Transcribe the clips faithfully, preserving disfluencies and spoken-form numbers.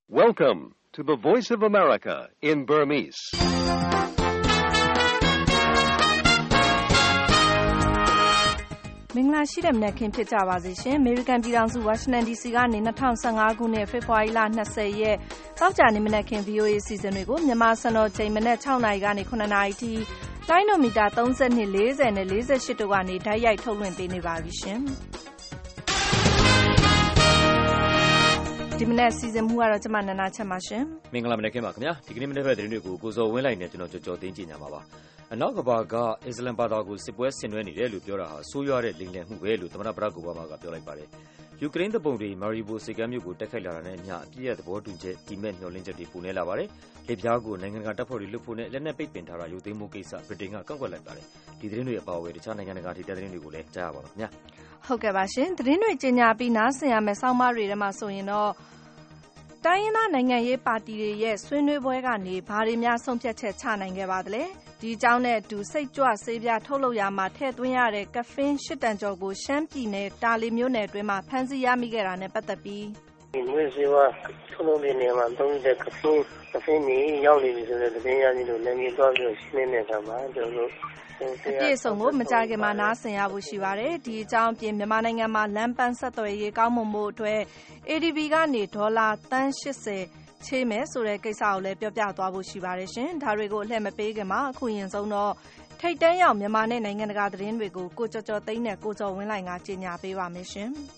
Welcome to the Voice of America in Burmese. ။မင်္ဂလာရှိတဲ့မနက်ခင်းဖြစ်ကြပါစေရှင်။ American ပြည်ထောင်စု Washington ဒီ စီ ကနေ၂၀၁၅ခုနှစ်ဖေဖော်ဝါရီလ၂၀ရက်သောကြာနေ့မနက်ခင်း ဗွီအိုအေ အစီအစဉ်တွေကိုမြန်မာစံတော်ချိန်မနက်၆နာရီကနေ၇နာရီထိလိုင်းနိုမီတာ၃၂ ၄၀နဲ့၄၈တို့ကနေတိုက်ရိုက်ထုတ်လွှင့်ပေးနေပါပြီရှင်။ဒီမနေ့စီစဉ်မှုကတော့ကျမနန္ဒာချက်ပါရှင်။မင်္ဂလာမနက်ခင်းပါခင်ဗျာ။ဒီကနေ့မနေ့ဖက်သတင်းတွေကိုကိုဇော်ဝင်းလိုက်နဲ့ကျွန်တော်ကြော်ကြော်သိင်းကြညာပါပါ။အနောက်ကဘာကအစ္စလမ်ဘာသာကိုစစ်ပွဲဆင်နွှဲနေတယ်လို့ပြောတာဟာဆိုးရွားတဲ့လိမ်လည်မှုပဲလို့သမ္မတဘရက်အိုဘားမားကပြောလိုက်ပါတယ်။ယူကရိန်းတပ်ပုံတွေမာရီဘိုစစ်ကမ်းမြို့ကိုတိုက်ခိုက်လာတာနဲ့အမျှအပြည့်ရဲ့သဘောတူချက်ဒီမဲ့မျှော်လင့်ချက်တွေပုံနေလာပါတယ်။လက်ပြားကိုနိုင်ငံတကာတပ်ဖွဲ့တွေလွတ်ဖို့နဲ့လက်နက်ပိတ်ပင်ထားတာယူသိမ်းမှုကိစ္စဗြိတိန်ကကန့်ကွက်လိုက်ပါတယ်။ဒီသတင်းတွေအပါအဝင်တခြားနိုင်ငံတကာထိတဲ့သတင်းတွေကိုလည်းကြားရပါမယ်ခင်ဗျာ။ဟုတ်ကဲ့ပါရှင်။သတင်းတွေကြေညာပြီးနားဆင်ရမယ့်စောင်းမတွေထဲမှာဆိုရင်တော့တိုင်းရင်းသားနိုင်ငံရေးပါတီတွေရဲ့ဆွေးနွေးပွဲကနေဘာတွေများဆုံးဖြတ်ချက်ချနိုင်ခဲ့ပါသလဲ။ဒီအကြောင်းနဲ့အတူစိတ်ကြွဆေးပြားထုတ်လုပ်ရာမှာထည့်သွင်းရတဲ့ကဖင်းရှစ်တန်ကျော်ကိုရှမ်းပြည်နယ်တာလီမြို့နယ်အတွင်းမှာဖမ်းဆီးရမိခဲ့တာနဲ့ပတ်သက်ပြီးဒီငွေစေဝါထုတ်လုပ်တဲ့နေရာမှာသုံးတဲ့ကဖင်းကဖင်းကြီးရောက်နေပြီဆိုတဲ့သတင်းရရှိလို့လည်းမြေသွားပြီးရှင်းနေတဲ့အခါမှာကျွန်တော်တို့အပြည့်အစုံကိုမကြခင်မှာနားဆင်ရဖို့ရှိပါတယ်။ဒီအကြောင်းအပြင်မြန်မာနိုင်ငံမှာလမ်းပန်းဆက်သွယ်ရေးကောင်းမွန်ဖို့အတွက် အေ ဒီ ဘီ ကနေဒေါ်လာသန်း၈၀ချေးမယ်ဆိုတဲ့ကိစ္စကိုလည်းပြောပြသွားဖို့ရှိပါတယ်ရှင်။ဒါတွေကိုအလှည့်မပေးခင်မှာအခုရင်ဆုံးတော့ထိတ်တန်းရောက်မြန်မာနဲ့နိုင်ငံတကာသတင်းတွေကိုကိုကျော်ကျော်သိန်းနဲ့ကိုကျော်ဝင်းလိုင်ကကြီးညာပေးပါမယ်ရှင်။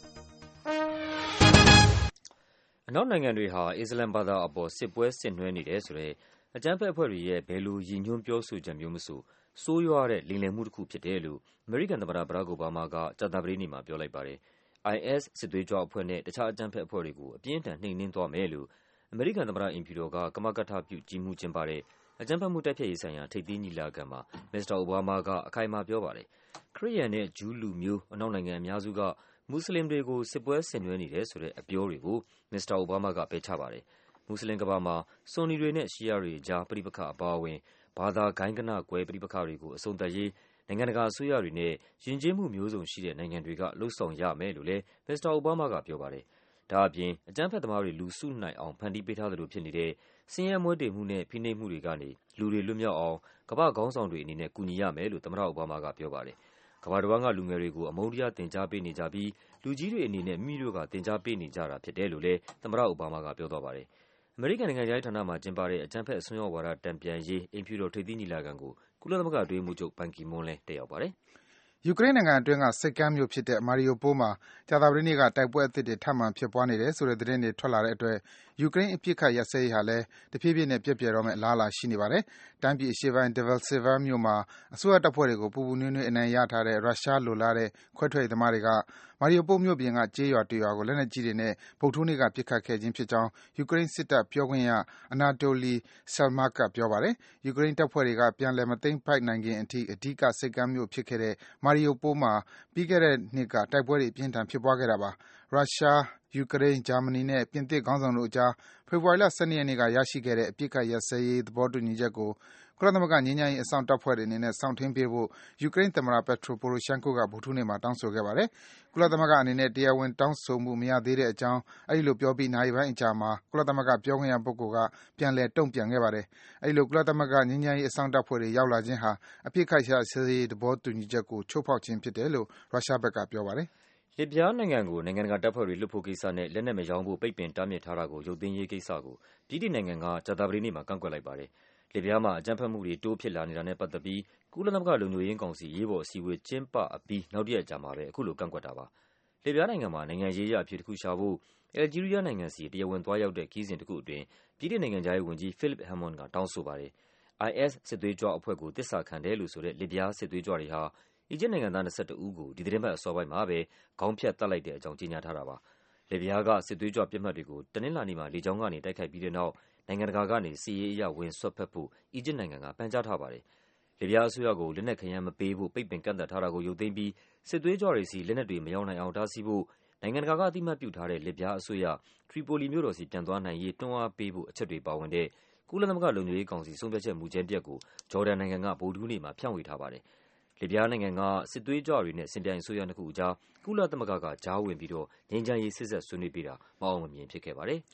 အနောက်နိုင်ငံတွေဟာအစ္စလမ်ဘာသာအပေါ်စစ်ပွဲဆင်နွှဲနေတယ်ဆိုတဲ့အကြမ်းဖက်အဖွဲ့တွေရဲ့ဘယ်လိုရည်ညွှန်းပြောဆိုချက်မျိုးမဆိုဆိုးရွားတဲ့လိမ်လည်မှုတစ်ခုဖြစ်တယ်လို့အမေရိကန်သမ္မတဘရက်အိုဘားမားကကြာသပတေးနေ့မှာပြောလိုက်ပါတယ်။ အိုင် အက်စ် စစ်သွေးကြွအဖွဲ့နဲ့တခြားအကြမ်းဖက်အဖွဲ့တွေကိုအပြင်းအထန်နှိမ်နင်းသွားမယ်လို့အမေရိကန်သမ္မတအိမ်ဖြူတော်ကကမကထပြုကြီးမှုကျင်းပတဲ့အကြမ်းဖက်မှုတိုက်ဖျက်ရေးဆိုင်ရာထိပ်သီးညီလာခံမှာမစ္စတာအိုဘားမားကအခိုင်အမာပြောပါတယ်။ခရစ်ယာန်နဲ့ဂျူးလူမျိုးအနောက်နိုင်ငံအများစုကမွတ်စလင်တွေကိုစစ်ပွဲဆင်နွှဲနေတယ်ဆိုတဲ့အပြောတွေကိုမစ္စတာအိုဘားမားကပယ်ချပါတယ်။မွတ်စလင်ကမ္ဘာမှာဆွန်နီတွေနဲ့ရှီယာတွေအကြားပဋိပက္ခအပါအဝင်ဘာသာဂိုဏ်းဂဏကွဲပဋိပက္ခတွေကိုအဆုံးသတ်ရေးနိုင်ငံတကာအစိုးရတွေနဲ့ယဉ်ကျေးမှုမျိုးစုံရှိတဲ့နိုင်ငံတွေကလှုံ့ဆော်ရမယ်လို့လည်းမစ္စတာအိုဘားမားကပြောပါတယ်။ဒါအပြင်အကြမ်းဖက်သမားတွေလူစုနိုင်အောင်ဖန်တီးပေးထားသလိုဖြစ်နေတဲ့ဆင်းရဲမွဲတေမှုနဲ့ဖိနှိပ်မှုတွေကနေလူတွေလွတ်မြောက်အောင်ကမ္ဘာ့ခေါင်းဆောင်တွေအနေနဲ့ကူညီရမယ်လို့သမ္မတအိုဘားမားကပြောပါတယ်။ကမ္ဘာတစ်ဝန်းကလူငယ်တွေကိုအမုန်းတရားသင်ကြားပေးနေကြပြီးလူကြီးတွေအနေနဲ့မိမိတို့ကသင်ကြားပေးနေကြတာဖြစ်တယ်လို့လည်းသမ္မတအိုဘားမားကပြောသွားပါတယ်။အမေရိကန်နိုင်ငံခြားရေးဌာနမှာကျင်းပတဲ့အကြမ်းဖက်အစွန်းရောက်ဝါဒတန်ပြန်ရေးအိမ်ဖြူတော်ထိပ်သီးညီလာခံကိုကုလသမဂ္ဂအတွင်းရေးမှူးချုပ်ဘန်ကီမွန်းလည်းတက်ရောက်ပါတယ်။ယူကရိန်းနိုင်ငံအတွင်းကဆိပ်ကမ်းမြို့ဖြစ်တဲ့ Mariupol မှာကြာသပတေးနေ့ကတိုက်ပွဲအသစ်တွေထပ်မံဖြစ်ပွားနေတယ်ဆိုတဲ့သတင်းတွေထွက်လာတဲ့အတွက်ယူကရိန်းအပစ်အခတ်ရပ်စဲရေးဟာလည်းတဖြည်းဖြည်းနဲ့ပျက်ပြယ်တော့မယ့်အလားအလာရှိနေပါတယ်။တိုင်းပြည်အရှေ့ပိုင်း Debaltseve မြို့မှာအစိုးရတပ်ဖွဲ့တွေကိုပူပူနွေးနွေးအနိုင်ရထားတဲ့ရုရှားလိုလားတဲ့ခွဲထွက်ရေးသမားတွေက Mariupol မြို့ပြင်ကကျေးရွာတရွာကိုလက်နက်ကြီးတွေနဲ့ဗုဒ္ဓဟူးနေ့ကပစ်ခတ်ခဲ့ခြင်းဖြစ်ကြောင်းယူကရိန်းစစ်တပ်ပြောခွင့်ရ Anatoly Salmak ကပြောပါတယ်။ယူကရိန်းတပ်ဖွဲ့တွေကပြန်လည်မသိမ်းပိုက်နိုင်ခင်အထိအဓိကဆိပ်ကမ်းမြို့ဖြစ်ခဲ့တဲ့ Mariupol မှာပြီးခဲ့တဲ့နှစ်ကတိုက်ပွဲတွေအပြင်းအထန်ဖြစ်ပွားခဲ့တာပါ။ရုရှား၊ယူကရိန်း၊ဂျာမနီနဲ့ပြင်သစ်ခေါင်းဆောင်တို့အကြားဖေဖော်ဝါရီလ၁၂ရက်နေ့ကရရှိခဲ့တဲ့အပစ်အခတ်ရပ်စဲရေးသဘောတူညီချက်ကိုကုလသမဂ္ဂငြိမ်းချမ်းရေးအစောင့်တပ်ဖွဲ့တွေအနေနဲ့စောင့်ထိန်းပေးဖို့ယူကရိန်းသမ္မတ Petro Poroshenko ကဗုဒ္ဓဟူးနေ့မှာတောင်းဆိုခဲ့ပါတယ်။ကုလသမဂ္ဂအနေနဲ့တရားဝင်တောင်းဆိုမှုမရသေးတဲ့အကြောင်းအဲဒီလိုပြောပြီးနာရီပိုင်းအကြာမှာကုလသမဂ္ဂပြောခွင့်ရပုဂ္ဂိုလ်ကပြန်လည်တုံ့ပြန်ခဲ့ပါတယ်။အဲဒီလိုကုလသမဂ္ဂငြိမ်းချမ်းရေးအစောင့်တပ်ဖွဲ့တွေရောက်လာခြင်းဟာအပစ်အခတ်ရပ်စဲရေးသဘောတူညီချက်ကိုချိုးဖောက်ခြင်းဖြစ်တယ်လို့ရုရှားဘက်ကပြောပါတယ်။လစ်ဗျားနိုင်ငံကိုနိုင်ငံတကာတပ်ဖွဲ့တွေလွှတ်ဖို့ကိစ္စနဲ့လက်နက်မရောင်းဖို့ပိတ်ပင်တားမြစ်ထားတာကိုရုပ်သိမ်းရေးကိစ္စကိုဗြိတိန်နိုင်ငံကကြာသပတေးနေ့မှာကန့်ကွက်လိုက်ပါတယ်။လစ်ဗျားမှာအကြမ်းဖက်မှုတွေတိုးဖြစ်လာနေတာနဲ့ပတ်သက်ပြီးကုလသမဂ္ဂလုံခြုံရေးကောင်စီအရေးပေါ်အစည်းအဝေးကျင်းပအပြီးနောက်တစ်ရက်ကြာမှာပဲအခုလိုကန့်ကွက်တာပါ။လစ်ဗျားနိုင်ငံမှာနိုင်ငံရေးအရအဖြေတစ်ခုရှာဖို့အယ်လ်ဂျီးရီးယားနိုင်ငံစီတရားဝင်သွားရောက်တဲ့ခရီးစဉ်တစ်ခုအတွင်းဗြိတိန်နိုင်ငံခြားရေးဝန်ကြီး Philip Hammond ကတောင်းဆိုပါတယ်။ အိုင် အက်စ် စစ်သွေးကြွအဖွဲ့ကိုသစ္စာခံတယ်လို့ဆိုတဲ့လစ်ဗျားစစ်သွေးကြွတွေဟာအီဂျစ်နိုင်ငံသား၂၁ဦးကိုဒီသီတင်းပတ်အစောပိုင်းမှာပဲခေါင်းဖြတ်သတ်လိုက်တဲ့အကြောင်းကြေညာထားတာပါ။လစ်ဗျားကစစ်သွေးကြွပစ်မှတ်တွေကိုတနင်္လာနေ့မှာလေကြောင်းကနေတိုက်ခိုက်ပြီးတဲ့နောက်နိုင်ငံတကာကနေစစ်ရေးအရဝင်စွက်ဖက်ဖို့အီဂျစ်နိုင်ငံကပန်ကြားထားပါတယ်။လစ်ဗျားအစိုးရကိုလက်နက်ခဲယမ်းမပေးဖို့ပိတ်ပင်ကန့်သတ်ထားတာကိုရုပ်သိမ်းပြီးစစ်သွေးကြွတွေစီလက်နက်တွေမရောက်နိုင်အောင်တားဆီးဖို့နိုင်ငံတကာကအသိအမှတ်ပြုထားတဲ့လစ်ဗျားအစိုးရထရီပိုလီမြို့တော်စီပြန်သွားနိုင်ရေးတွန်းအားပေးဖို့အချက်တွေပါဝင်တဲ့ကုလသမဂ္ဂလုံခြုံရေးကောင်စီဆုံးဖြတ်ချက်မူကြမ်းတစ်ရပ်ကိုဂျော်ဒန်နိုင်ငံကဗုဒ္ဓဟူးနေ့မှာဖြန့်ဝေထားပါတယ်။လစ်ဗျားနိုင်ငံကစစ်သွေးကြွတွေနဲ့စင်ပြိုင်အစိုးရနှစ်ခုအကြားကုလသမဂ္ဂကကြားဝင်ပြီးတော့ငြိမ်းချမ်းရေးစေ့စပ်ဆွေးနွေးပေးတာမအောင်မမြင်ဖြစ်ခဲ့ပါတယ်။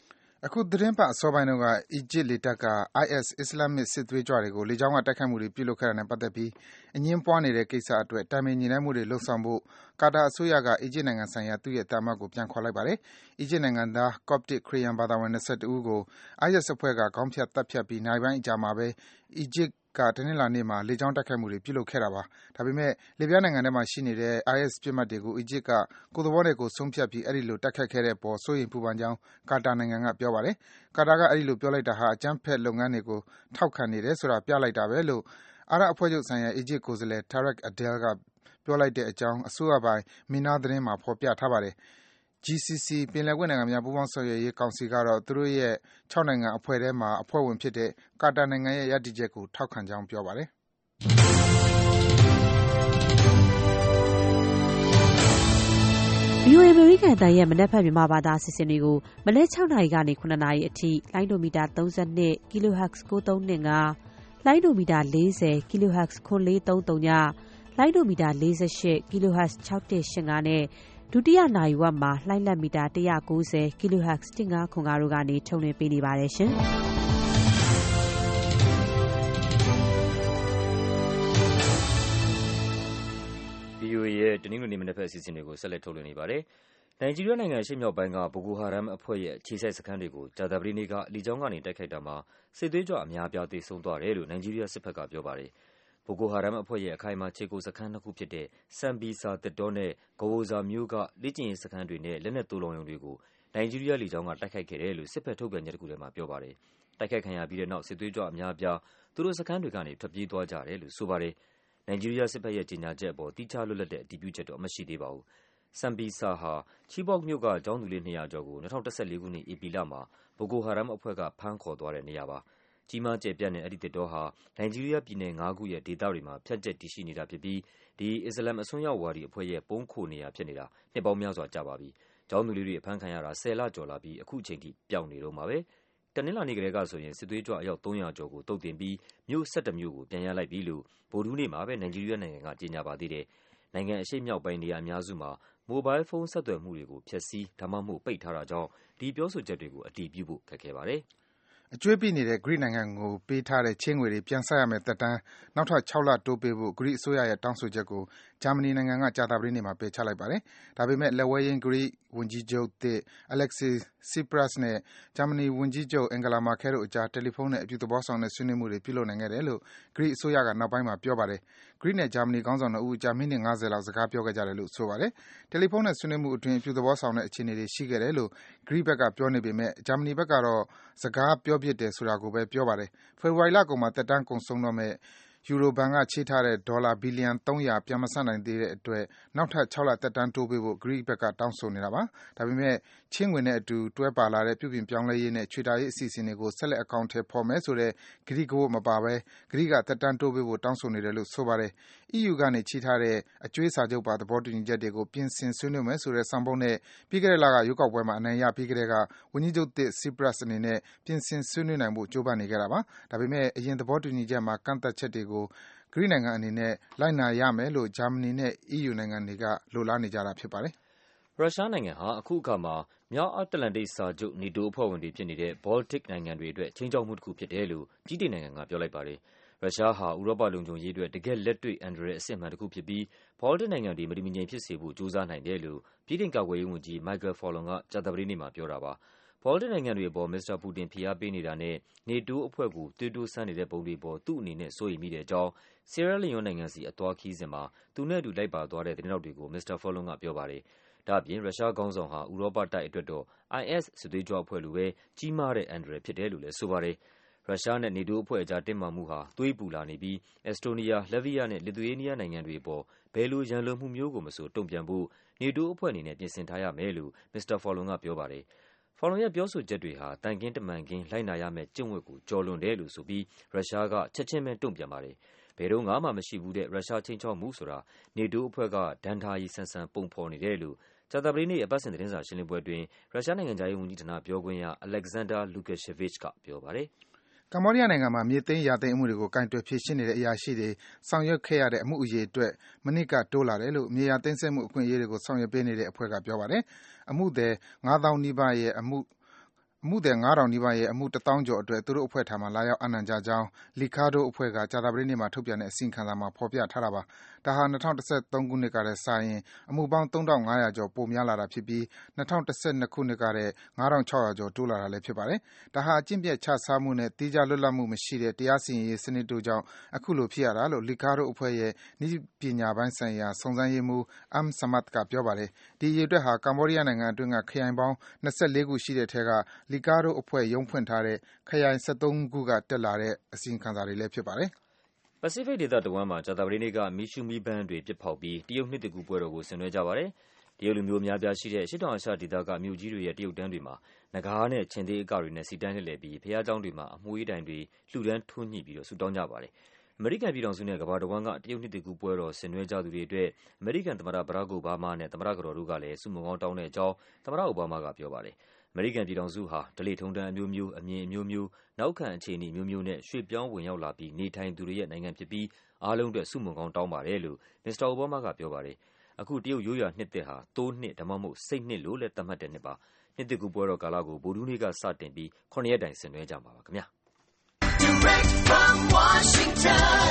အခုသတင်းပတ်အစောပိုင်းတုန်းကအီဂျစ်လေတပ်က အိုင်အက်စ် အစ္စလာမ်မစ်စစ်သွေးကြွတွေကိုလေကြောင်းကတိုက်ခိုက်မှုတွေပြုလုပ်ခဲ့တာနဲ့ပတ်သက်ပြီးအငြင်းပွားနေတဲ့ကိစ္စအတွက်တိုင်ပင်ညှိနှိုင်းမှုတွေလုပ်ဆောင်ဖို့ကာတာအစိုးရကအီဂျစ်နိုင်ငံဆိုင်ရာသူ့ရဲ့သံအမတ်ကိုပြန်ခေါ်လိုက်ပါတယ်။အီဂျစ်နိုင်ငံသား Coptic ခရစ်ယာန်ဘာသာဝင်၂၁ဦးကို အိုင်အက်စ်အဖွဲ့ကခေါင်းဖြတ်သတ်ဖြတ်ပြီးနာရီပိုင်းအကြာမှာပဲအီဂျစ်ကတနင်္လာနေ့မှာလေကြောင်းတိုက်ခိုက်မှုတွေပြုလုပ်ခဲ့တာပါ။ဒါပေမဲ့လစ်ဗျားနိုင်ငံထဲမှာရှိနေတဲ့ အိုင်အက်စ်ပစ်မှတ်တွေကိုအီဂျစ်ကကိုယ်သဘောနဲ့ကိုယ်ဆုံးဖြတ်ပြီးအဲဒီလိုတိုက်ခိုက်ခဲ့တဲ့အပေါ်စိုးရိမ်ပူပန်ကြောင်းကာတာနိုင်ငံကပြောပါတယ်။ကာတာကအဲဒီလိုပြောလိုက်တာဟာအကြမ်းဖက်လုပ်ငန်းတွေကိုထောက်ခံနေတယ်ဆိုတာပြလိုက်တာပဲလို့အာရပ်အဖွဲ့ချုပ်ဆိုင်ရာအီဂျစ်ကိုယ်စားလှယ် Tarek Adel ကပြောလိုက်တဲ့အကြောင်းအစိုးရပိုင် Mena သတင်းမှာဖော်ပြထားပါတယ်။ ဂျီ စီ စီ ပင်လယ်ကွေ့နိုင်ငံများပူးပေါင်းဆောင်ရွက်ရေးကောင်စီကတော့သူတို့ရဲ့၆နိုင်ငံအဖွဲ့ထဲမှာအဖွဲ့ဝင်ဖြစ်တဲ့ကာတာနိုင်ငံရဲ့ရပ်တည်ချက်ကိုထောက်ခံကြောင်းပြောပါတယ်။ဗွီအိုအေ အမေရိကန်အသံရဲ့မနက်ဖြန်မြန်မာဘာသာအစီအစဉ်တွေကိုမနက်၆နာရီကနေ၇နာရီအထိလိုင်းဒိုမီတာသုံး၂ kHz ၉၃၂၅ လိုင်းဒိုမီတာ၄၀ kHz ခွန်၄၃၃ည လိုင်းဒိုမီတာ၄၈ kHz ၆၁၈၅နဲ့ဒုတိယနာရီဝက်မှာလှိုင်းလက်မီတာ၁၉၀ kHz ၁၅ခွန်၅တို့ကနေထုတ်လွှင့်ပေးနေပါတယ်ရှင်။ဗီအိုအေ ရဲ့တနင်္ဂနွေနေ့မနက်ဘက်အစီအစဉ်တွေကိုဆက်လက်ထုတ်လွှင့်နေပါတယ်။နိုင်ဂျီးရီးယားနိုင်ငံအရှေ့မြောက်ပိုင်းကဘိုကိုဟာရမ်အဖွဲ့ရဲ့အခြေစိုက်စခန်းတွေကိုကြာသပတေးနေ့ကလေကြောင်းကနေတိုက်ခိုက်တာမှာစစ်သွေးကြွအများအပြားသေဆုံးသွားတယ်လို့နိုင်ဂျီးရီးယားစစ်ဘက်ကပြောပါတယ်။ဘိုကိုဟာရမ်အဖွဲ့ရဲ့အခိုင်အမာခြေကုပ်စခန်းနှစ်ခုဖြစ်တဲ့ဆမ်ဘီဆာသစ်တောနဲ့ဂဝိုဇာမြို့ကလေ့ကျင့်ရေးစခန်းတွေနဲ့လက်နက်သိုလှောင်ရုံတွေကိုနိုင်ဂျီးရီးယားလေကြောင်းကတိုက်ခိုက်ခဲ့တယ်လို့စစ်ဘက်ထုတ်ပြန်ချက်တစ်ခုထဲမှာပြောပါတယ်။တိုက်ခိုက်ခံရပြီးတဲ့နောက်စစ်သွေးကြွအများအပြားသူတို့စခန်းတွေကနေထွက်ပြေးသွားကြတယ်လို့ဆိုပါတယ်။နိုင်ဂျီးရီးယားစစ်ဘက်ရဲ့ကြေညာချက်အပေါ်သီးခြားလွတ်လပ်တဲ့အတည်ပြုချက်တော့မရှိသေးပါဘူး။ ဆမ်ဘီဆာဟာ Chibok မြို့ကကျောင်းသူလေးနှစ်ရာကျော်ကို၂၀၁၄ခုနှစ်ဧပြီလမှာဘိုကိုဟာရမ်အဖွဲ့ကဖမ်းခေါ်သွားတဲ့နေရာပါ။ကြီးမားကျယ်ပြန့်တဲ့အဲဒီသစ်တောဟာနိုင်ဂျီးရီးယားပြည်နယ်ငါးခုရဲ့ဒေသတွေမှာဖြန့်ကျက်တည်ရှိနေတာဖြစ်ပြီးဒီအစ္စလာမ်အစွန်းရောက်ဝါဒီအဖွဲ့ရဲ့ပုန်းခိုနေရာဖြစ်နေတာနှစ်ပေါင်းများစွာကြာပါပြီ။ကျောင်းသူလေးတွေအဖမ်းခံရတာဆယ်လကျော်လာပြီးအခုချိန်ထိပျောက်နေတုန်းပါပဲ။တနင်္လာနေ့ကတည်းကဆိုရင်စစ်သွေးကြွအယောက်သုံးရာကျော်ကိုသုတ်သင်ပြီးမြို့၁၁မြို့ကိုပြန်ရလိုက်ပြီလို့ဗုဒ္ဓဟူးနေ့မှာပဲနိုင်ဂျီးရီးယားနိုင်ငံကကြေညာပါသေးတယ်။နိုင်ငံအရှေ့မြောက်ပိုင်းနေရာအများစုမှာမိုဘိုင်းဖုန်းဆက်သွယ်မှုတွေကိုဖျက်ဆီးဒါမှမဟုတ်ပိတ်ထားတာကြောင့်ဒီပြောဆိုချက်တွေကိုအတည်ပြုဖို့ခက်ခဲပါတယ်။အကျွေးပိနေတဲ့ဂရိနိုင်ငံကိုပေးထားတဲ့ချေးငွေတွေပြန်ဆပ်ရမယ့်သက်တမ်းနောက်ထပ်၆လတိုးပေးဖို့ဂရိအစိုးရရဲ့တောင်းဆိုချက်ကိုဂျာမနီနိုင်ငံကကြာသပတေးနေ့မှာပယ်ချလိုက်ပါတယ်။ဒါပေမဲ့လက်ဝဲယိမ်းဂရိဝန်ကြီးချုပ်သစ် Alexis Tsipras နဲ့ဂျာမနီဝန်ကြီးချုပ် Angela Merkel တို့အကြားတယ်လီဖုန်းနဲ့အပြုသဘောဆောင်တဲ့ဆွေးနွေးမှုတွေပြုလုပ်နိုင်ခဲ့တယ်လို့ဂရိအစိုးရကနောက်ပိုင်းမှာပြောပါတယ်။ဂရိနဲ့ဂျာမနီခေါင်းဆောင်နှစ်ဦးအကြားမိနစ်၅၀လောက်စကားပြောခဲ့ကြတယ်လို့ဆိုပါတယ်။တယ်လီဖုန်းနဲ့ဆွေးနွေးမှုအတွင်းအပြုသဘောဆောင်တဲ့အခြေအနေတွေရှိခဲ့တယ်လို့ဂရိဘက်ကပြောနေပေမဲ့ဂျာမနီဘက်ကတော့စကားပြောဖြစ်တယ်ဆိုတာကိုပဲပြောပါတယ်။ဖေဖော်ဝါရီလကုန်မှာသက်တမ်းကုန်ဆုံးတော့မယ့်ယူရိုဘဏ်ကချေးထားတဲ့ဒေါ်လာဘီလီယံသုံးရာပြန်မဆပ်နိုင်သေးတဲ့အတွက်နောက်ထပ်၆လသက်တမ်းတိုးပေးဖို့ဂရိဘက်ကတောင်းဆိုနေတာပါ။ဒါပေမဲ့ချေးငွေနဲ့အတူတွဲပါလာတဲ့ပြုပြင်ပြောင်းလဲရေးနဲ့ချွေတာရေးအစီအစဉ်တွေကိုဆက်လက်အကောင်အထည်ဖော်မယ်ဆိုတဲ့ကတိကဝတ်မပါဘဲဂရိကသက်တမ်းတိုးပေးဖို့တောင်းဆိုနေတယ်လို့ဆိုပါတယ်။ အီးယူကနေချေးထားတဲ့အကျွေးစာချုပ်ပါသဘောတူညီချက်တွေကိုပြင်ဆင်ဆွေးနွေးမယ်ဆိုတဲ့ဆောင်ပုဒ်နဲ့ပြီးခဲ့တဲ့လကရွေးကောက်ပွဲမှာအနိုင်ရပြီးကတည်းကဝန်ကြီးချုပ်သစ် Tsipras အနေနဲ့ပြင်ဆင်ဆွေးနွေးနိုင်ဖို့ကြိုးပမ်းနေခဲ့တာပါ။ဒါပေမဲ့အရင်သဘောတူညီချက်မှာကန့်သတ်ချက်တွေကိုဂရိနိုင်ငံအနေနဲ့လိုက်နာရမယ်လို့ဂျာမနီနဲ့အီးယူနိုင်ငံတွေကလိုလားနေကြတာဖြစ်ပါတယ်။ရုရှားနိုင်ငံဟာအခုအခါမှာမြောက်အတ္တလန္တိတ်စာချုပ် နေတိုးအဖွဲ့ဝင်တွေဖြစ်နေတဲ့ Baltic နိုင်ငံတွေအတွက်ခြိမ်းခြောက်မှုတစ်ခုဖြစ်တယ်လို့ဗြိတိန်နိုင်ငံကပြောလိုက်ပါတယ်။ရုရှားဟာဥရောပလုံခြုံရေးအတွက်တကယ့်လက်တွေ့အန္တရာယ်အစစ်အမှန်တစ်ခုဖြစ်ပြီး Baltic နိုင်ငံတွေမတည်မငြိမ်ဖြစ်စေဖို့ကြိုးစားနိုင်တယ်လို့ဗြိတိန်ကာကွယ်ရေးဝန်ကြီး Michael Fallon ကကြာသပတေးနေ့မှာပြောတာပါ။ Baltic နိုင်ငံတွေအပေါ်မစ္စတာပူတင်ဖိအားပေးနေတာနဲ့နေတိုးအဖွဲ့ကိုသွေးတိုးစမ်းနေတဲ့ပုံတွေအပေါ်သူ့အနေနဲ့စိုးရိမ်မိတဲ့အကြောင်း Sierra Leone နိုင်ငံဆီအသွားခရီးစဉ်မှာသူနဲ့အတူလိုက်ပါသွားတဲ့သတင်းထောက်တွေကိုမစ္စတာ Fallon ကပြောပါတယ်။ဒါ့အပြင်ရုရှားခေါင်းဆောင်ဟာဥရောပတိုက်အတွက်တော့ အိုင်အက်စ် စစ်သွေးကြွအဖွဲ့လိုပဲကြီးမားတဲ့အန္တရာယ်ဖြစ်တယ်လို့လည်းဆိုပါတယ်။ရုရှားနဲ့နေတိုးအဖွဲ့အကြားတင်းမာမှုဟာသွေးပူလာနေပြီးအက်စတိုးနီးယား၊လက်ဗီးယားနဲ့လစ်သူယေးနီးယားနိုင်ငံတွေအပေါ်ဘယ်လိုရန်လိုမှုမျိုးကိုမဆိုတုန့်ပြန်ဖို့နေတိုးအဖွဲ့အနေနဲ့ပြင်ဆင်ထားရမယ်လို့မစ္စတာ Fallon ကပြောပါတယ်။ Fallon ရဲ့ပြောဆိုချက်တွေဟာသံခင်းတမန်ခင်းလိုက်နာရမယ့်ကျင့်ဝတ်ကိုကျော်လွန်တယ်လို့ဆိုပြီးရုရှားကချက်ချင်းပဲတုန့်ပြန်ပါတယ်။ဘယ်တုန်းကမှမရှိဘူးတဲ့ရုရှားခြိမ်းခြောက်မှုဆိုတာနေတိုးအဖွဲ့ကဒဏ္ဍာရီဆန်ဆန်ပုံဖော်နေတယ်လို့ကြာသပတေးနေ့အပတ်စဉ်သတင်းစာရှင်းလင်းပွဲအတွင်းရုရှားနိုင်ငံခြားရေးဝန်ကြီးဌာနပြောခွင့်ရ Alexander Lukashevich ကပြောပါတယ်။ကမ္ဘောဒီးယားနိုင်ငံမှာမြေသိမ်းယာသိမ်းအမှုတွေကိုကိုင်တွယ်ဖြေရှင်းနေတဲ့အရာရှိတွေဆောင်ရွက်ခဲ့ရတဲ့အမှုအရေအတွက်မနှစ်ကတိုးလာတယ်လို့မြေယာသိမ်းဆည်းမှုအခွင့်အရေးတွေကိုဆောင်ရွက်ပေးနေတဲ့အဖွဲ့ကပြောပါတယ်။အမှုသည်ငါးသောင်းနီးပါးရဲ့အမှုအမှုသည်ငါးထောင်နီးပါးရဲ့အမှုတစ်သောင်းကျော်အတွက်သူတို့အဖွဲ့ထံမှလာရောက်အနံ့ကြကြောင်း Licardo အဖွဲ့ကကြာသပတေးနေ့မှာထုတ်ပြန်တဲ့အစီရင်ခံစာမှာဖော်ပြထားတာပါ။ဒါဟာ၂၀၁၃ခုနှစ်ကတည်းကစရင်အမှုပေါင်းသုံးထောင်ငါးရာကျော်ပိုများလာတာဖြစ်ပြီး၂၀၁၂ခုနှစ်ကတည်းကငါးထောင်ခြောက်ရာကျော်တိုးလာတာလည်းဖြစ်ပါတယ်။ဒါဟာအကျင့်ပျက်ခြစားမှုနဲ့သီးခြားလွတ်လပ်မှုမရှိတဲ့တရားစီရင်ရေးစနစ်တို့ကြောင့်အခုလိုဖြစ်ရတာလို့ Licardo အဖွဲ့ရဲ့နည်းပညာပိုင်းဆိုင်ရာစုံစမ်းရေးမှူး M. Samad ကပြောပါတယ်။ဒီအရေအတွက်ဟာကမ္ဘောဒီးယားနိုင်ငံအတွင်းကခရိုင်ပေါင်း၂၄ခုရှိတဲ့ထဲက Licardo အဖွဲ့ရုံးဖွင့်ထားတဲ့ခရိုင်၁၃ခုကတက်လာတဲ့အစီရင်ခံစာတွေလည်းဖြစ်ပါတယ်။ပစိဖိတ်ဒေသတဝန်းမှာကြာသပတေးနေ့ကမီးရှူးမီးပန်းတွေပစ်ဖောက်ပြီးတရုတ်နှစ်သစ်ကူးပွဲတော်ကိုဆင်နွှဲကြပါတယ်။တရုတ်လူမျိုးအများအပြားရှိတဲ့အရှေ့တောင်အာရှဒေသကမြို့ကြီးတွေရဲ့တရုတ်တန်းတွေမှာနဂါးနဲ့ခြင်္သေ့အကတွေနဲ့စီတန်းလှည့်လည်ပြီးဘုရားကျောင်းတွေမှာအမွှေးတိုင်တွေလှူဒါန်းထွန်းညှိပြီးတော့ဆုတောင်းကြပါတယ်။အမေရိကန်ပြည်ထောင်စုနဲ့ကမ္ဘာတဝန်းကတရုတ်နှစ်သစ်ကူးပွဲတော်ဆင်နွှဲကြသူတွေအတွက်အမေရိကန်သမ္မတဘရာ့ခ် အိုဘားမားနဲ့သမ္မတကတော်တို့ကလည်းဆုမွန်ကောင်းတောင်းတဲ့အကြောင်းသမ္မတအိုဘားမားကပြောပါတယ်။အမေရိကန်ပြည်ထောင်စုဟာဓလေ့ထုံးတမ်းအမျိုးမျိုးအမြင်အမျိုးမျိုးနောက်ခံအခြေအနေမျိုးမျိုးနဲ့ရွှေ့ပြောင်းဝင်ရောက်လာပြီးနေထိုင်သူတွေရဲ့နိုင်ငံဖြစ်ပြီးအားလုံးအတွက်ဆုမွန်ကောင်းတောင်းပါတယ်လို့မစ္စတာအိုဘားမားကပြောပါတယ်။အခုတရုတ်ရိုးရာနှစ်သစ်ဟာသိုးနှစ်ဒါမှမဟုတ်စိတ်နှစ်လို့လည်းသတ်မှတ်တဲ့နှစ်ပါ။နှစ်သစ်ကူးပွဲတော်ကာလကိုဗုဒ္ဓဟူးနေ့ကစတင်ပြီးခုနှစ်ရက်တိုင်ဆင်နွှဲကြမှာပါခင်ဗျာ။ Direct from Washington,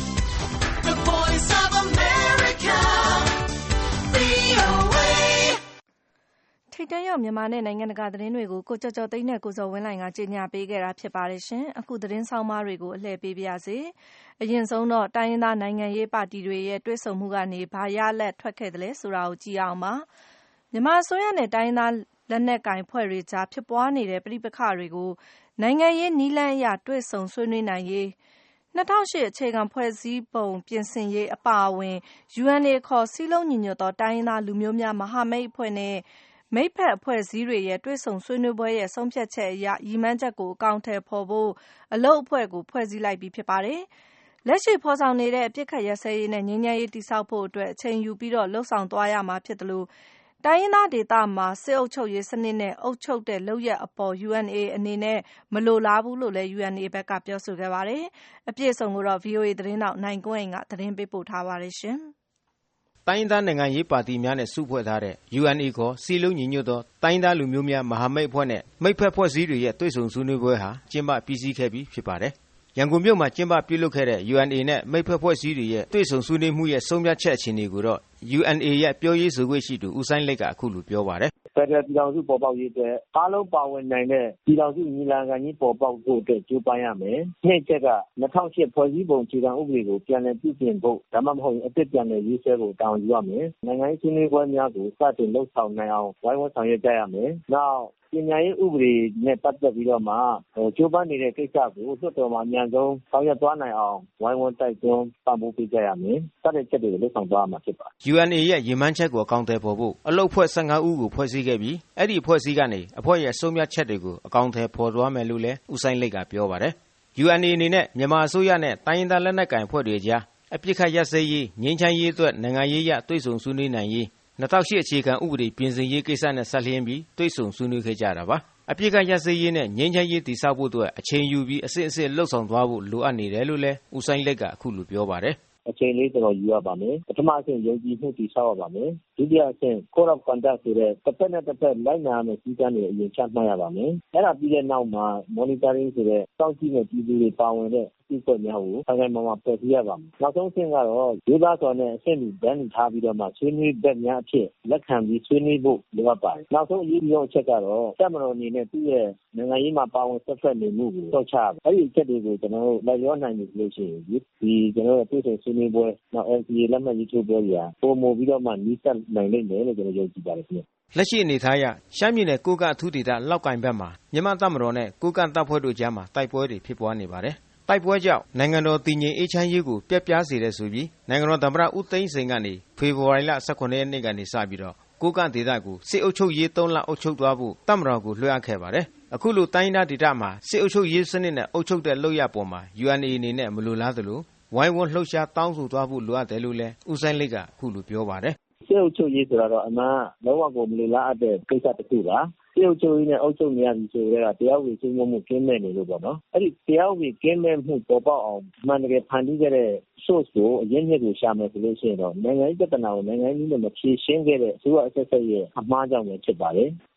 the Voice of America, ဗွီအိုအေထိပ်တန်းရောက်မြန်မာနဲ့နိုင်ငံတကာသတင်းတွေကိုကိုကျော်ကျော်သိန်းနဲ့ကိုဇော်ဝင်းလှိုင်ကကြီးညာပေးခဲ့တာဖြစ်ပါတယ်ရှင်။အခုသတင်းဆောင်မတွေကိုအလှည့်ပေးပါရစေ။အရင်ဆုံးတော့တိုင်းရင်းသားနိုင်ငံရေးပါတီတွေရဲ့တွဲဆုံမှုကနေဘာရလက်ထွက်ခဲ့တယ်လဲဆိုတာကိုကြည့်အောင်ပါ။မြန်မာအစိုးရနဲ့တိုင်းရင်းသားလက်နက်ကင်ဖွဲ့တွေကြားဖြစ်ပွားနေတဲ့ပဋိပက္ခတွေကိုနိုင်ငံရေးနည်းလမ်းအရတွဲဆုံဆွေးနွေးနိုင်ရေး၂၀၀၈အခြေခံဖွဲ့စည်းပုံပြင်ဆင်ရေးအပါအဝင် ယူအန်အေ ခေါ်စည်းလုံးညီညွတ်သောတိုင်းရင်းသားလူမျိုးများမဟာမိတ်အဖွဲ့နဲ့မိတ်ဖက်အဖွဲ့အစည်းတွေရဲ့တွေ့ဆုံဆွေးနွေးပွဲရဲ့ဆုံးဖြတ်ချက်အရရည်မှန်းချက်ကိုအကောင်အထည်ဖော်ဖို့အလုပ်အဖွဲ့ကိုဖွဲ့စည်းလိုက်ပြီဖြစ်ပါတယ်။လက်ရှိဖော်ဆောင်နေတဲ့အပစ်အခတ်ရပ်စဲရေးနဲ့ငြိမ်းချမ်းရေးတည်ဆောက်ဖို့အတွက်အချိန်ယူပြီးတော့လှုပ်ဆောင်သွားရမှာဖြစ်သလိုတိုင်းရင်းသားဒေသမှာစစ်အုပ်ချုပ်ရေးစနစ်နဲ့အုပ်ချုပ်တဲ့လုပ်ရပ်အပေါ် ယူအန်အေ အနေနဲ့မလိုလားဘူးလို့လည်း ယူအန်အေ ဘက်ကပြောဆိုခဲ့ပါတယ်။အပြည့်အစုံကိုတော့ ဗွီအိုအေသတင်းထောက်နိုင်ကွန်းအိန်ကသတင်းပေးပို့ထားပါတယ်ရှင်။တိုင်းရင်းသားနိုင်ငံရေးပါတီများနဲ့စုဖွဲ့ထားတဲ့ ယူအန်အေ ခေါ်စည်းလုံးညီညွတ်သောတိုင်းသားလူမျိုးများမဟာမိတ်အဖွဲ့နဲ့မိတ်ဖက်ဖွဲ့စည်းတွေရဲ့တွေ့ဆုံဆွေးနွေးပွဲဟာကျင်းပပြီးစီးခဲ့ပြီးဖြစ်ပါတယ်။ရန်ကုန်မြို့မှာကျင်းပပြုလုပ်ခဲ့တဲ့ ယူအန်အေ နဲ့မိတ်ဖက်ဖွဲ့စည်းတွေရဲ့တွေ့ဆုံဆွေးနွေးမှုရဲ့ဆုံးဖြတ်ချက်အခြေအနေကိုတော့ ယူအန်အေ ရဲ့ပြောရေးဆိုခွင့်ရှိသူဦးစိုင်းလက်ကအခုလိုပြောပါတယ်။ဖက်ဒရယ်ပြည်ထောင်စုပေါ်ပေါက်ရေးအတွက်အားလုံးပါဝင်နိုင်တဲ့ပြည်ထောင်စုညီလာခံကြီးပေါ်ပေါက်ဖို့အတွက်ကြိုးပမ်းရမယ်။နှစ်ချက်က၂၀၀၈ဖွဲ့စည်းပုံအခြေခံဥပဒေကိုပြန်လည်ပြုပြင်ဖို့ဒါမှမဟုတ်အသစ်ပြန်လည်ရေးဆွဲဖို့တာဝန်ယူရမယ်။နိုင်ငံရေးဆွေးနွေးပွဲများကိုစတင်လှုပ်ဆောင်နိုင်အောင်ဝိုင်းဝန်းဆောင်ရွက်ကြရမယ်။နောက်ပညာရေးဥပဒေနဲ့ပတ်သက်ပြီးတော့မှကြိုးပမ်းနေတဲ့ကိစ္စကိုလွှတ်တော်မှာအများဆုံးဆောင်ရွက်သွားနိုင်အောင်ဝိုင်းဝန်းတိုက်တွန်းပံ့ပိုးပေးကြရမယ်။စတဲ့ချက်တွေကိုလှုပ်ဆောင်သွားရမှာဖြစ်ပါတယ်။ ယူအန်အေ ရဲ့ရည်မှန်းချက်ကိုအကောင်အထည်ဖော်ဖို့အလုပ်အဖွဲ့၁၅ဦးကိုဖွဲ့စည်းခဲ့ပြီးအဲ့ဒီအဖွဲ့စည်းကနေအဖွဲ့ရဲ့ဆုံးဖြတ်ချက်တွေကိုအကောင်အထည်ဖော်သွားမယ်လို့လည်းဦးစိုင်းလက်ကပြောပါတယ်။ ယူအန်အေ အနေနဲ့မြန်မာအစိုးရနဲ့တိုင်းရင်းသားလက်နက်ကိုင်အဖွဲ့တွေကြားအပစ်ခတ်ရပ်စဲရေးငြိမ်းချမ်းရေးအတွက်နိုင်ငံရေးအရတွေ့ဆုံဆွေးနွေးနိုင်ရေး၂၀၀၈အခြေခံဥပဒေပြင်ဆင်ရေးကိစ္စနဲ့ဆက်လျင်းပြီးတွေ့ဆုံဆွေးနွေးခဲ့ကြတာပါ။အပစ်ခတ်ရပ်စဲရေးနဲ့ငြိမ်းချမ်းရေးတည်ဆောက်ဖို့အတွက်အချိန်ယူပြီးအစစ်အစစ်လှုပ်ဆောင်သွားဖို့လိုအပ်နေတယ်လို့လည်းဦးစိုင်းလက်ကအခုလိုပြောပါတယ်။အချိန်လေးတော်တော်ယူရပါမယ်။ပထမအဆင့်ယုံကြည်မှုတည်ဆောက်ရပါမယ်။ဒုတိယအဆင့် Code of Conduct ဆိုတဲ့တစ်ဖက်နဲ့တစ်ဖက်လိုက်နာရမယ့်စည်းကမ်းတွေအရင်ချမှတ်ရပါမယ်။အဲ့ဒါပြီးတဲ့နောက်မှာ Monitoring ဆိုတဲ့စောင့်ကြည့်မဲ့ပြည်သူတွေပါဝင်တဲ့ဒီကွက်များကိုခိုင်ခိုင်မာမာဖွဲ့စည်းရပါမယ်။နောက်ဆုံးအဆင့်ကတော့ဒေသစွာနဲ့အဆင့်တူတန်းတူထားပြီးတော့မှဆွေးနွေးဘက်များအဖြစ်လက်ခံပြီးဆွေးနွေးဖို့လိုအပ်ပါတယ်။နောက်ဆုံးအရေးကြီးဆုံးအချက်ကတော့တပ်မတော်အနေနဲ့သူ့ရဲ့နိုင်ငံရေးမှာပါဝင်ဆက်ဖက်နေမှုကိုတော့ချရပါအဲ့ဒီအချက်တွေကိုကျွန်တော်တို့လိုက်ရောနိုင်ပြီလို့ရှိရင်ဒီကျွန်တော်တို့တွေ့ဆုံဆွေးနွေးပွဲနောက် N C A လက်မှတ်ရေးထိုးပွဲတွေဟာပုံမူပြီးတော့မှနီးစပ်နိုင်လိမ့်မယ်လို့ကျွန်တော်ယုံကြည်ပါတယ်ခင်ဗျ။လက်ရှိအနေထားအရရှမ်းပြည်နယ်ကိုကန့်အထူးဒေသလောက်ကိုင်ဘက်မှာမြန်မာတပ်မတော်နဲ့ကိုကန့်တပ်ဖွဲ့တို့ကြားမှာတိုက်ပွဲတွေဖြစ်ပွားနေပါတယ်။တိုက်ပွဲကြောင့်နိုင်ငံတော်တည်ငြိမ်အေးချမ်းရေးကိုပြက်ပြားစေတဲ့ဆိုပြီးနိုင်ငံတော်သမ္မတဦးသိန်းစိန်ကနေဖေဖော်ဝါရီလ၁၇ရက်နေ့ကနေစပြီးတော့ကိုကန့်ဒေသကိုစစ်အုပ်ချုပ်ရေးသုံးလအုပ်ချုပ်သွားဖို့တပ်မတော်ကိုလွှဲအပ်ခဲ့ပါတယ်။အခုလိုတိုင်းဒေသဒေသမှာစစ်အုပ်ချုပ်ရေးစနစ်နဲ့အုပ်ချုပ်တဲ့လုပ်ရပေါ်မှာ ယူအန်အေ အနေနဲ့မလိုလားသလိုဝိုင်းဝန်းလှုပ်ရှားတောင်းဆိုသွားဖို့လိုအပ်တယ်လို့လည်းဦးစိုင်းလက်ကအခုလိုပြောပါတယ်။စစ်အုပ်ချုပ်ရေးဆိုတာတော့အမှန်လုံးဝကိုမလိုလားအပ်တဲ့ကိစ္စတစ်ခုပါ။စစ်အုပ်ချုပ်ရေးနဲ့အုပ်ချုပ်နေရပြီဆိုတော့တရားဝင်စိုးမိုးမှုကင်းမဲ့နေလို့ပေါ့နော်။အဲ့ဒီတရားဝင်ကင်းမဲ့မှုပေါ်ပေါက်အောင်မှန်တကယ်ဖန်တီးခဲ့တဲ့ source ကိုအရင်းမြစ်ကိုရှာမယ်ဆိုလို့ရှိရင်တော့နိုင်ငံရေးပြဿနာကိုနိုင်ငံရေးနဲ့မဖြေရှင်းခဲ့တဲ့အစိုးရအဆက်ဆက်ရဲ့အမှားကြောင့်ပဲဖြစ်ပါတယ်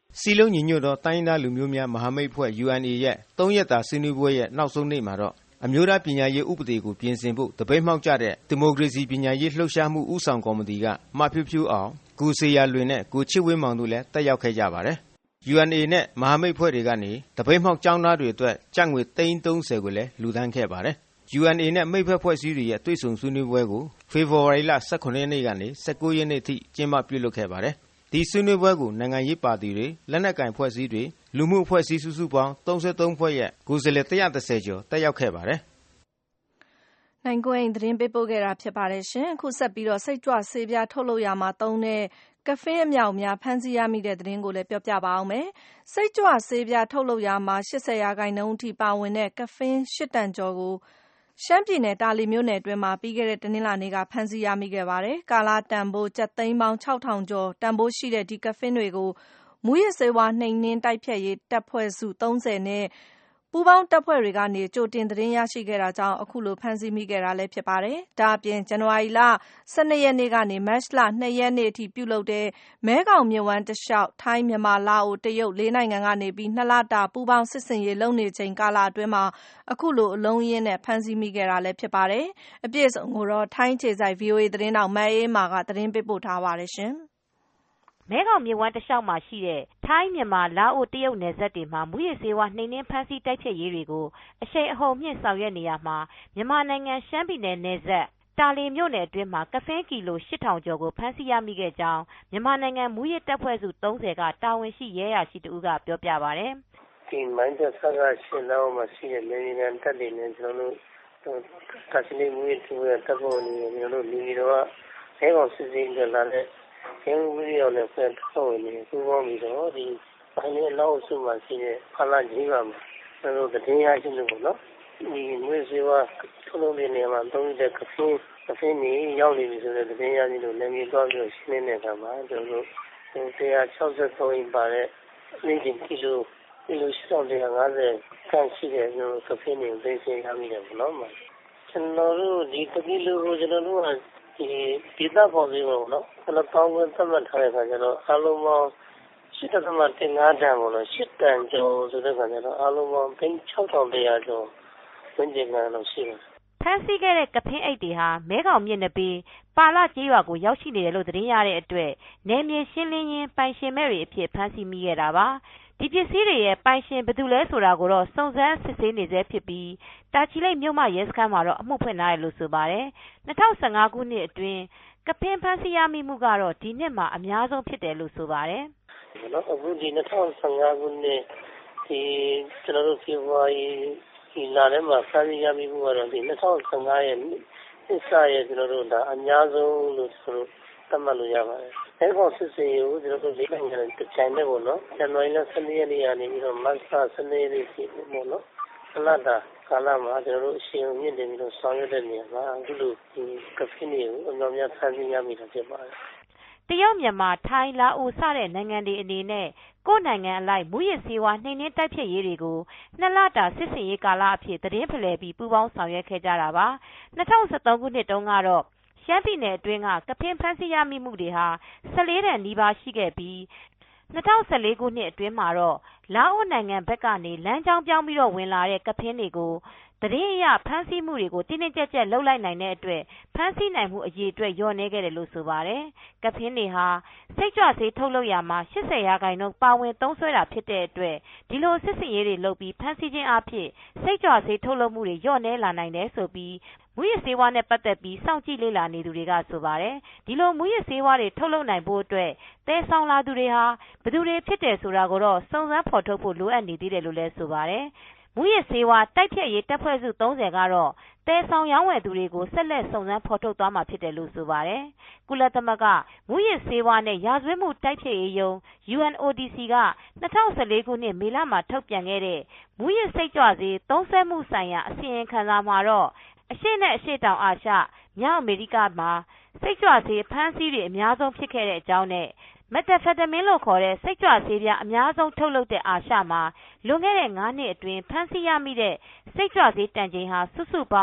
စည်းလုံးညီညွတ်သောတိုင်းရင်းသားလူမျိုးများမဟာမိတ်အဖွဲ့ ယူ အန် အေ ရဲ့သုံးရက်တာဆွေးနွေးပွဲရဲ့နောက်ဆုံးနေ့မှာတော့အမျိုးသားပညာရေးဥပဒေကိုပြင်ဆင်ဖို့တပိတ်မှောက်ကြတဲ့ဒီမိုကရေစီပညာရေးလှုပ်ရှားမှုဦးဆောင်ကော်မတီကမဖြူဖြူအောင်ကိုစေရလွင်နဲ့ကိုချစ်ဝင်းမောင်တို့လည်းတက်ရောက်ခဲ့ကြပါတယ်။ ယူ အန် အေ နဲ့မဟာမိတ်အဖွဲ့တွေကနေတပိတ်မှောက်ကျောင်းသားတွေအတွက်ကျပ်ငွေသိန်းသုံးဆယ်ကိုလည်းလူဒန်းခဲ့ပါတယ်။ ယူ အန် အေ နဲ့မိတ်ဖက်ဖွဲ့စည်းတွေရဲ့တွေ့ဆုံဆွေးနွေးပွဲကိုဖေဖော်ဝါရီလ၁၇ရက်နေ့ကနေ၁၉ရက်နေ့ထိကျင်းပပြုလုပ်ခဲ့ပါတယ်။ဒီဆွေးနွေးပွဲကိုနိုင်ငံရေးပါတီတွေလက်နက်ကိုင်ဖွဲ့စည်းတွေလူမှုအဖွဲ့အစည်းစုစုပေါင်း၃၃ဖွဲ့ရဲ့ကိုယ်စားလှယ်၁၁၀ကျော်တက်ရောက်ခဲ့ပါတယ်။နိုင်ကွင်းသတင်းပေးပို့ခဲ့တာဖြစ်ပါတယ်ရှင်။အခုဆက်ပြီးတော့စိတ်ကြွဆေးပြားထုတ်လုပ်ရာမှာသုံးတဲ့ကဖင်းအမြောက်များဖမ်းဆီးရမိတဲ့သတင်းကိုလည်းပြောပြပါအောင်မယ်။စိတ်ကြွဆေးပြားထုတ်လုပ်ရာမှာ၈၀ရာခိုင်နှုန်းအထိပါဝင်တဲ့ကဖင်း၈တန်ကျော်ကိုရှမ်းပြည်နယ်တာလီမြို့နယ်အတွင်းမှာပြီးခဲ့တဲ့တနင်္လာနေ့ကဖမ်းဆီးရမိခဲ့ပါတယ်။ကာလတန်ဖိုးကျပ်သိန်းပေါင်း၆ထောင်ကျော်တန်ဖိုးရှိတဲ့ဒီကဖင်းတွေကိုမူးယစ်ဆေးဝါးနှိမ်နင်းတိုက်ဖျက်ရေးတပ်ဖွဲ့စု၃၀နဲ့ပူးပေါင်းတပ်ဖွဲ့တွေကနေကြိုတင်သတင်းရရှိခဲ့တာကြောင့်အခုလိုဖမ်းဆီးမိခဲ့တာလည်းဖြစ်ပါတယ်။ဒါအပြင်ဇန်နဝါရီလ၁၂ရက်နေ့ကနေမတ်လ၂ရက်နေ့အထိပြုလုပ်တဲ့မဲခေါင်မြစ်ဝှမ်းတစ်လျှောက်ထိုင်းမြန်မာလာအိုတရုတ်လေးနိုင်ငံကနေပြီးနှစ်လတာပူးပေါင်းစစ်ဆင်ရေးလုပ်နေချိန်ကာလအတွင်းမှာအခုလိုအလုံးရင်းနဲ့ဖမ်းဆီးမိခဲ့တာလည်းဖြစ်ပါတယ်။အပြည့်အစုံကိုတော့ထိုင်းခြေစိုက် ဗွီအိုအေ သတင်းတောက်မအေးမာကသတင်းပေးပို့ထားပါတယ်ရှင်။မဲခေါင်မြစ်ဝှမ်းတစ်လျှောက်မှာရှိတဲ့ထိုင်းမြန်မာလာအိုတရုတ်နယ်စပ်တွေမှာမူးယစ်ဆေးဝါးနှိမ်နင်းဖမ်းဆီးတိုက်ဖျက်ရေးတွေကိုအရှိန်အဟုန်မြင့်ဆောင်ရွက်နေရမှာမြန်မာနိုင်ငံရှမ်းပြည်နယ်နယ်စပ်တာလီမြို့နယ်အတွင်းမှာကဖင်းကီလို၈ထောင်ကျော်ကိုဖမ်းဆီးရမိခဲ့ကြောင်းမြန်မာနိုင်ငံမူးယစ်တပ်ဖွဲ့စု၃၀ကတာဝန်ရှိရဲအရာရှိတဦးကပြောပြပါတယ်။ဒီမိုင်းတပ်ဆက်ကရှင်လောက်မှာရှိတဲ့နယ်မြေတပ်တွေနဲ့ကျွန်တော်တို့တာချီလိမူးယစ်တပ်ဖွဲ့ဝင်တွေကျွန်တော်တို့လူတွေတော့အဲကောင်စစ်စစ်ကြလာတဲ့ကျင်းဝီရောနဲ့ဆက်ထုတ်နေပူပေါင်းပြီးတော့ဒီပိုင်းလေးလောက်စုမှရှိတဲ့ဖလာကြီးပါမှာကျွန်တော်တို့တင်ရရှိလို့ပေါ့နော်ဒီမျိုးစေဝါထုတ်လုပ်နေမှာသုံးတဲ့ကဖင်းကဖင်းကြီးရောက်နေပြီဆိုတော့တင်ရရှိလို့လည်းမြေသွားပြီးရှင်းနေတဲ့အခါမှာကျွန်တော်တို့၁၆၃ရင်ပါတဲ့လေးကီလိုကီလိုရှစ်ထောင်တစ်ရာငါးဆယ်ခန့်ရှိတဲ့ကျွန်တော်ကဖင်းတွေကိုသိသိရမိတယ်ပေါ့နော်ကျွန်တော်တို့ဒီတကီလိုကိုကျွန်တော်တို့ကဒီဒေသပေါ်ပြီးတော့နော်အဲ့တော့ကောင်းကောင်းသတ်မှတ်ထားတဲ့ခါကျတော့အလုံးပေါင်းရှစ်တသမတင်ငါးတန်ပေါ့နော်ရှစ်တန်ကျော်ဆိုတဲ့ခါကျတော့အလုံးပေါင်းသိန်း၆ထောင်တစ်ရာကျော်ဝင်ကျင်လာတော့ရှိတယ်ဖမ်းဆီးခဲ့တဲ့ကဖင်းအိတ်တွေဟာမဲခေါင်မြစ်နဘေးပါလကျေးရွာကိုရောက်ရှိနေတယ်လို့သတင်းရတဲ့အတွက်နယ်မြေရှင်းလင်းရင်းပိုင်ရှင်မဲ့တွေအဖြစ်ဖမ်းဆီးမိခဲ့တာပါဒီပစ္စည်းတွေရဲ့ပိုင်ရှင်ဘယ်သူလဲဆိုတာကိုတော့စုံစမ်းစစ်ဆေးနေဆဲဖြစ်ပြီးတာချီလိတ်မြို့မရဲစခန်းမှာတော့အမှုဖွင့်ထားတယ်လို့ဆိုပါတယ်၂၀၁၅ခုနှစ်အတွင်းကဖင်းဖမ်းဆီးရမိမှုကတော့ဒီနှစ်မှာအများဆုံးဖြစ်တယ်လို့ဆိုပါတယ်နော်အခုဒီ၂၀၁၅ခုနှစ်ဒီကျွန်တော်တို့ဖေဖော်ဝါရီဒီလထဲမှာဖမ်းဆီးရမိမှုကတော့ဒီ၂၀၁၅ရဲ့နှစ်စရဲ့ကျွန်တော်တို့ဒါအများဆုံးလို့ဆိုလို့သတ်မှတ်လို့ရပါတယ်။အဲကောင်စစ်စေးကိုကျွန်တော်တို့လေးနိုင်ငံတစ်ချိုင်နဲ့ပေါ့နော်။ဇန်နဝါရီလ၁၂ရက်နေ့ကနေပြီးတော့မတ်လ၁၂ရက်နေ့ထိပေါ့နော်။အလားတာကာလမှာကျွန်တော်တို့အရှင်မြင့်တင်ပြီးတော့ဆောင်ရွက်တဲ့နေရာမှာအခုလိုဒီကဖင်းတွေကိုအများများဖမ်းဆီးရမိတာဖြစ်ပါတယ်။တရုတ်မြန်မာထိုင်းလာအိုစတဲ့နိုင်ငံတွေအနေနဲ့ကိုယ်နိုင်ငံအလိုက်မူရစ်ဆေးဝါးနှိမ်နင်းတိုက်ဖျက်ရေးတွေကိုနှစ်လတာစစ်စင်ရေးကာလအဖြစ်သတင်းဖလှယ်ပြီးပူးပေါင်းဆောင်ရွက်ခဲ့ကြတာပါ။၂၀၁၃ခုနှစ်တုန်းကတော့ရှမ်းပြည်နယ်အတွင်းကကဖင်းဖမ်းဆီးရမိမှုတွေဟာ၁၄တန်နီးပါးရှိခဲ့ပြီး၂၀၁၄ခုနှစ်အတွင်းမှာတော့လာအိုနိုင်ငံဘက်ကနေလမ်းကြောင်းပြောင်းပြီးတော့ဝင်လာတဲ့ကဖင်းတွေကိုသတင်းအရဖမ်းဆီးမှုတွေကိုတင်းတင်းကြပ်ကြပ်လုပ်လိုက်နိုင်တဲ့အတွက်ဖမ်းဆီးနိုင်မှုအရေးအတွက်လျော့နည်းခဲ့တယ်လို့ဆိုပါတယ်။ကဖင်းတွေဟာစိတ်ကြွဆေးထုတ်လုပ်ရာမှာ၈၀ရာခိုင်နှုန်းပါဝင်သုံးစွဲတာဖြစ်တဲ့အတွက်ဒီလိုစစ်စင်ရေးတွေလုပ်ပြီးဖမ်းဆီးခြင်းအဖြစ်စိတ်ကြွဆေးထုတ်လုပ်မှုတွေလျော့နည်းလာနိုင်တယ်ဆိုပြီးမူရစ်ဆေးဝါးနဲ့ပတ်သက်ပြီးစောင့်ကြည့်လေ့လာနေသူတွေကဆိုပါတယ်။ဒီလိုမူရစ်ဆေးဝါးတွေထုတ်လုပ်နိုင်ဖို့အတွက်သယ်ဆောင်လာသူတွေဟာဘယ်သူတွေဖြစ်တယ်ဆိုတာကိုတော့စုံစမ်းဖော်ထုတ်ဖို့လိုအပ်နေသေးတယ်လို့လည်းဆိုပါတယ်။မူရစ်ဆေးဝါးတိုက်ဖျက်ရေးတပ်ဖွဲ့စု၃၀ကတော့သယ်ဆောင်ရောင်းဝယ်သူတွေကိုဆက်လက်စုံစမ်းဖော်ထုတ်သွားမှာဖြစ်တယ်လို့ဆိုပါတယ်။ကုလသမဂ္ဂမူရစ်ဆေးဝါးနဲ့ရာဇဝတ်မှုတိုက်ဖျက်ရေးရုံး ယူ အန် အို ဒီ စီ က၂၀၁၄ခုနှစ်မေလမှာထုတ်ပြန်ခဲ့တဲ့မူရစ်စိတ်ကြွဆေးသုံးစွဲမှုဆိုင်ရာအစီရင်ခံစာမှာတော့အရှေ့နဲ့အရှေ့တောင်အာရှမြောက်အမေရိကမှာစိတ်ကြွဆေးဖမ်းဆီးတွေအများဆုံးဖြစ်ခဲ့တဲ့အကြောင်းနဲ့မက်သ်အမ်ဖက်တမင်းလို့ခေါ်တဲ့စိတ်ကြွဆေးပြားအများဆုံးထုတ်လုပ်တဲ့အာရှမှာလွန်ခဲ့တဲ့ငါးနှစ်အတွင်းဖမ်းဆီးရမိတဲ့စိတ်ကြွဆေးတန်ချိန်ဟာစုစုပေါင်း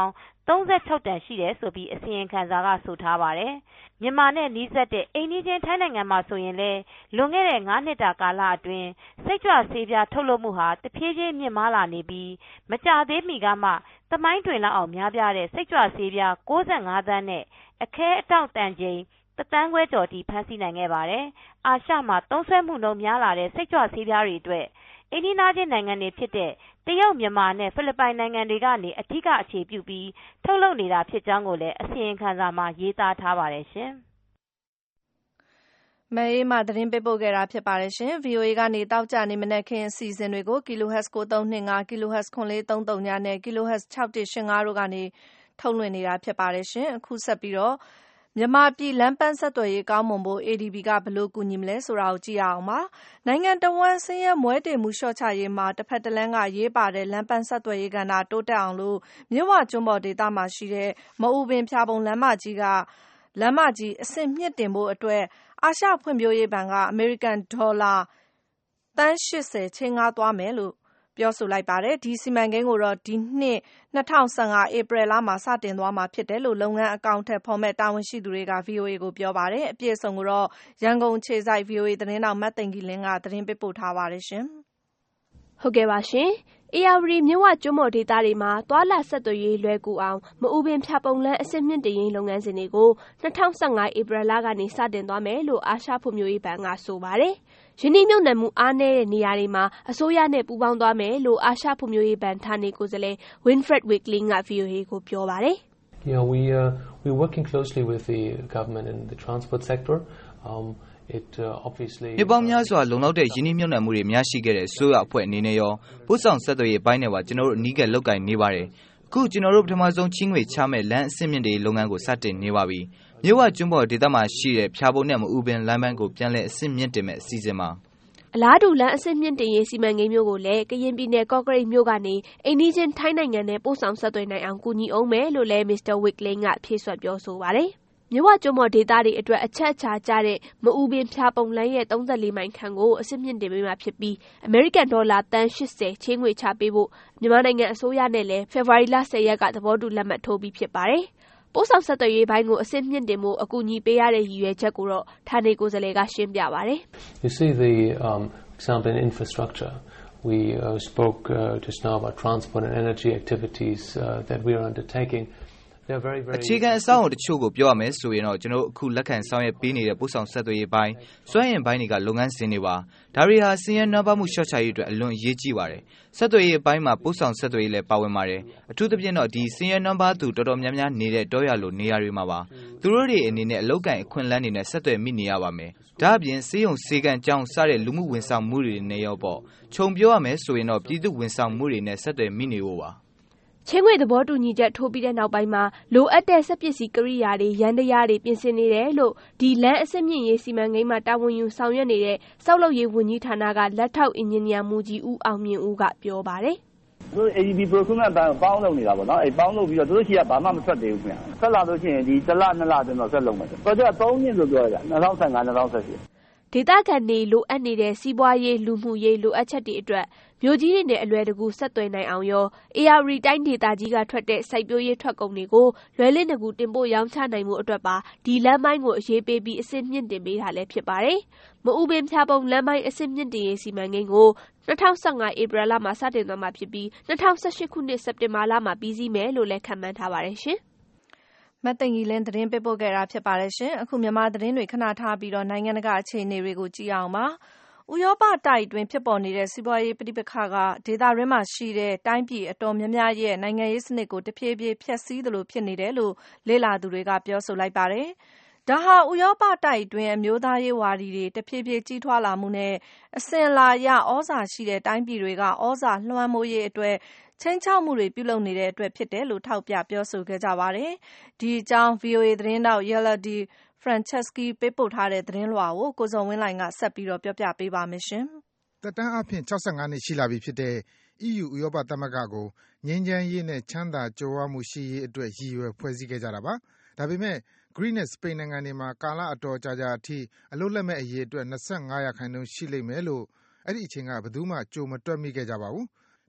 သုံးဆယ့်ခြောက်တန်ရှိတယ်ဆိုပြီးအစီရင်ခံစာကဆိုထားပါတယ်။မြန်မာနဲ့နီးစပ်တဲ့အိမ်နီးချင်းထိုင်းနိုင်ငံမှာဆိုရင်လည်းလွန်ခဲ့တဲ့ငါးနှစ်တာကာလအတွင်းစိတ်ကြွဆေးပြားထုတ်လုပ်မှုဟာတဖြည်းဖြည်းမြင့်မားလာနေပြီးမကြသေးမီကမှသမိုင်းတွင်လောက်အောင်များပြားတဲ့စိတ်ကြွဆေးပြား၉၅သန်းနဲ့အခဲအတောင့်တန်ချိန်တသန်းခွဲကျော်ထိဖမ်းဆီးနိုင်ခဲ့ပါတယ်။အာရှမှာသုံးစွဲမှုနှုန်းများလာတဲ့စိတ်ကြွဆေးပြားတွေအတွက်အိန္ဒိယချင်းနိုင်ငံတွေဖြစ်တဲ့တရုတ်မြန်မာနဲ့ဖိလစ်ပိုင်နိုင်ငံတွေကနေအထူးအခြေပြုပြီးထုတ်လုပ်နေတာဖြစ်ကြောင်းကိုလည်းအစီရင်ခံစာမှာရေးသားထားပါတယ်ရှင်။မအေးမှသတင်းပေးပို့ခဲ့တာဖြစ်ပါတယ်ရှင်။ ဗွီအိုအေကနေတောက်ကြနေမနက်ခင်းအစီအစဉ်တွေကို Kilohertz ကိုသုံးနှစ်ငါ Kilohertz ခွန်လေးသုံးသုံးနဲ့ Kilohertz ခြောက်တစ်ရှစ်ငါတို့ကနေထုတ်လွှင့်နေတာဖြစ်ပါတယ်ရှင်။အခုဆက်ပြီးတော့မြန်မာပြည်လမ်းပန်းဆက်သွယ်ရေးကောင်းမွန်ဖို့ အေဒီဘီ ကဘယ်လိုကူညီမလဲဆိုတာကိုကြည့်ရအောင်ပါ။နိုင်ငံတော်ဝန်ဆင်းရဲမွဲတေမှုလျှော့ချရေးမှာတစ်ဖက်တစ်လမ်းကရေးပါတဲ့လမ်းပန်းဆက်သွယ်ရေးကဏ္ဍတိုးတက်အောင်လို့မြစ်ဝကျွန်းပေါ်ဒေသမှာရှိတဲ့မအူပင်ဖြာပုံလမ်းမကြီးကလမ်းမကြီးအဆင့်မြင့်တင်ဖို့အတွက်အာရှဖွံ့ဖြိုးရေးဘဏ်ကအမေရိကန်ဒေါ်လာသန်းရှစ်ဆယ်ချေးငှားသွားမယ်လို့ပြောဆိုလိုက်ပါတယ်။ဒီစီမံကိန်းကိုတော့ဒီနှစ်၂၀၁၅ဧပြီလမှာစတင်သွားမှာဖြစ်တယ်လို့လုပ်ငန်းအကောင့်ထက်ဖော်မဲ့တာဝန်ရှိသူတွေက ဗွီအိုအေကိုပြောပါတယ်။အပြည့်အစုံကိုတော့ရန်ကုန်ခြေစိုက် ဗွီအိုအေသတင်းတောက်မတ်သိင်္ဂီလင်းကသတင်းပေးပို့ထားပါတယ်ရှင်။ဟုတ်ကဲ့ပါရှင်။အေရဝတီမြစ်ဝကျွန်းပေါ်ဒေသတွေမှာသွာလာဆက်သွယ်ရေးလွယ်ကူအောင်မအူပင်ဖြာပုံလန်းအစစ်မြင့်တင်ရေးလုပ်ငန်းစဉ်တွေကို၂၀၁၅ဧပြီလကနေစတင်သွားမယ်လို့အာရှဖွံ့ဖြိုးရေးဘဏ်ကဆိုပါတယ်။ယင်းနှိမ့်မြုပ်နှံမှုအားနည်းတဲ့နေရာတွေမှာအစိုးရနဲ့ပူးပေါင်းသွားမယ်လို့အာရှဖွံ့ဖြိုးရေးဘဏ်ဌာနေကိုယ်စားလှယ် Winfred Wickling က ဗွီအိုအေကိုပြောပါတယ်။ You know, we uh, we're working closely with the government in the transport sector. Um, it uh, obviously မြေပေါင်းများစွာလုံလောက်တဲ့ယင်းနှိမ့်မြုပ်နှံမှုတွေများရှိခဲ့တဲ့အစိုးရအဖွဲ့အနေနဲ့ရောပို့ဆောင်ဆက်သွယ်ရေးပိုင်းနဲ့ပါကျွန်တော်တို့အနီးကပ်လုပ်ကိုင်နေပါတယ်။အခုကျွန်တော်တို့ပထမဆုံးချင်းငွေချမဲ့လမ်းအဆင့်မြင့်တွေလုပ်ငန်းကိုစတင်နေပါပြီ။မြေဝကျွန်းပေါ်ဒေသမှာရှိတဲ့ဖြာပုံနဲ့မအူပင်လမ်းပန်းကိုပြန်လည်အဆင့်မြင့်တင်မဲ့အစီအစဉ်မှာအလားတူလမ်းအဆင့်မြင့်တင်ရေးစီမံကိန်းမျိုးကိုလည်းကရင်ပြည်နယ်ကော့ကရိတ်မြို့ကနေအိန္ဒိချင်းထိုင်းနိုင်ငံနဲ့ပို့ဆောင်ဆက်သွယ်နိုင်အောင်ကူညီအောင်မယ်လို့လည်း Mister Wickling ကဖြည့်ဆွတ်ပြောဆိုပါတယ်။မြဝကျွန်းပေါ်ဒေသတွေအတွက်အချက်အချာကျတဲ့မအူပင်ဖြာပုံလမ်းရဲ့သုံး၄မိုင်ခန့်ကိုအဆင့်မြင့်တင်ပေးမှာဖြစ်ပြီးအမေရိကန်ဒေါ်လာသန်းရှစ်ဆယ်ချေးငွေချပေးဖို့မြန်မာနိုင်ငံအစိုးရနဲ့လည်းဖေဖော်ဝါရီလဆယ်ရက်ကသဘောတူလက်မှတ်ထိုးပြီးဖြစ်ပါတယ်။ပို့ဆောင်ဆက်သွယ်ရေးဘိုင်းကိုအဆင့်မြင့်တင်ဖို့အကူအညီပေးရတဲ့ရည်ရွယ်ချက်ကိုတော့ဌာနေကိုယ်စားလှယ်ကရှင်းပြပါတယ်။ You see the um example in infrastructure. We uh, spoke uh, just now about transport and energy activities uh, that we are undertaking. They are very, very အခြေခံအဆောက်အအုံတချို့ကိုပြောရမယ်ဆိုရင်တော့ကျွန်တော်အခုလက်ခံဆောင်ရွက်ပေးနေတဲ့ပို့ဆောင်ဆက်သွယ်ရေးပိုင်းစွမ်းအင်ပိုင်းတွေကလုပ်ငန်းစဉ်တွေပါဒါတွေဟာစည်ရနှောပါမှုရှော့ချရေးအတွက်အလွန်အရေးကြီးပါတယ်ဆက်သွယ်ရေးပိုင်းမှာပို့ဆောင်ဆက်သွယ်ရေးလည်းပါဝင်ပါတယ်အထူးသဖြင့်တော့ဒီစည်ရနှောပါသူတော်တော်များများနေတဲ့တောရလိုနေရာတွေမှာပါသူတို့တွေအနေနဲ့အလောက်ကန်အခွင့်အလမ်းတွေနဲ့ဆက်သွယ်မိနေရပါမယ်ဒါအပြင်စေယုံစေကန်ကြောင်းစတဲ့လူမှုဝန်ဆောင်မှုတွေနဲ့ရောပေါ့ခြုံပြောရမယ်ဆိုရင်တော့ပြည်သူဝန်ဆောင်မှုတွေနဲ့ဆက်သွယ်မိနေဖို့ပါချင်းငွေသဘောတူညီချက်ထိုးပြီးတဲ့နောက်ပိုင်းမှာလိုအပ်တဲ့စက်ပစ္စည်းကိရိယာတွေရန်တရားတွေပြင်ဆင်နေတယ်လို့ဒီလမ်းအစစ်မြင့်ရေးစီမံကိန်းမှာတာဝန်ယူဆောင်ရွက်နေတဲ့စောက်လုပ်ရေးဝန်ကြီးဌာနကလက်ထောက်အင်ဂျင်နီယာမူကြီးဦးအောင်မြင့်ဦးကပြောပါတယ်။သူ A D B procurement ဘဏ်ကိုပေါင်းလုပ်နေတာပေါ့နော်။အဲပေါင်းလုပ်ပြီးတော့သူတို့ရှိကဘာမှမထွက်သေးဘူးခင်ဗျ။ဆက်လာလို့ရှိရင်ဒီတစ်လနှစ်လအတွင်းတော့ဆက်လုပ်မယ်။တော့ကျသုံးနှစ်ဆိုပြောရတာ၂၀၁၅ ၂၀၁၈ဒေသခံတွေလိုအပ်နေတဲ့စီးပွားရေးလူမှုရေးလိုအပ်ချက်တွေအတွက်မြို့ကြီးတွေနဲ့အလွယ်တကူဆက်သွယ်နိုင်အောင်ရောအေရဝတီတိုင်းဒေသကြီးကထွက်တဲ့စိုက်ပျိုးရေးထွက်ကုန်တွေကိုလွယ်လင့်တကူတင်ပို့ရောင်းချနိုင်မှုအတွက်ပါဒီလမ်းမိုင်းကိုအရေးပေးပြီးအဆင့်မြင့်တင်ပေးတာလည်းဖြစ်ပါတယ်။မအူပင်ဖြာပုံလမ်းမိုင်းအဆင့်မြင့်တင်ရေးစီမံကိန်းကို၂၀၁၅ဧပြီလမှာစတင်သွားမှာဖြစ်ပြီး၂၀၁၈ခုနှစ်စက်တင်ဘာလမှာပြီးစီးမယ်လို့လည်းခန့်မှန်းထားပါတယ်ရှင်။မတ်သိင်္ဂီလင်းသတင်းပေးပို့ခဲ့တာဖြစ်ပါတယ်ရှင်။အခုမြန်မာသတင်းတွေခဏထားပြီးတော့နိုင်ငံတကာအခြေအနေတွေကိုကြည့်အောင်ပါ။ဥရောပတိုက်တွင်ဖြစ်ပေါ်နေတဲ့စီးပွားရေးပဋိပက္ခကဒေသရင်းမှာရှိတဲ့တိုင်းပြည်အတော်များများရဲ့နိုင်ငံရေးစနစ်ကိုတဖြည်းဖြည်းဖျက်ဆီးသလိုဖြစ်နေတယ်လို့လေ့လာသူတွေကပြောဆိုလိုက်ပါတယ်။ဒါဟာဥရောပတိုက်တွင်အမျိုးသားရေးဝါဒီတွေတဖြည်းဖြည်းကြီးထွားလာမှုနဲ့အစဉ်လာရဩဇာရှိတဲ့တိုင်းပြည်တွေကဩဇာလွှမ်းမိုးရေးအတွက်ချင်းချောက်မှုတွေပြုလုပ်နေတဲ့အတွက်ဖြစ်တယ်လို့ထောက်ပြပြောဆိုခဲ့ကြပါတယ်။ဒီအကြောင်း ဗွီအိုအေ သတင်းတောက် Yeladi Franceschi ပေးပို့ထားတဲ့သတင်းလွှာကိုကိုဇော်ဝင်းလှိုင်ကဆက်ပြီးတော့ပြောပြပေးပါမယ်ရှင်။သက်တမ်းအဖြစ်၆၅နှစ်ရှိလာပြီဖြစ်တဲ့ E U ဥရောပသမဂ္ဂကိုငြိမ်းချမ်းရေးနဲ့ချမ်းသာကြွယ်ဝမှုရှိရေးအတွက်ရည်ရွယ်ဖွဲ့စည်းခဲ့ကြတာပါ။ဒါပေမဲ့ Greece နဲ့ Spain နိုင်ငံတွေမှာကာလအတော်ကြာကြာအထိအလုပ်လက်မဲ့အရေးအတွက်၂၅ရာခိုင်နှုန်းရှိလိမ့်မယ်လို့အဲ့ဒီအချိန်ကဘယ်သူမှကြိုမတွက်မိခဲ့ကြပါဘူး။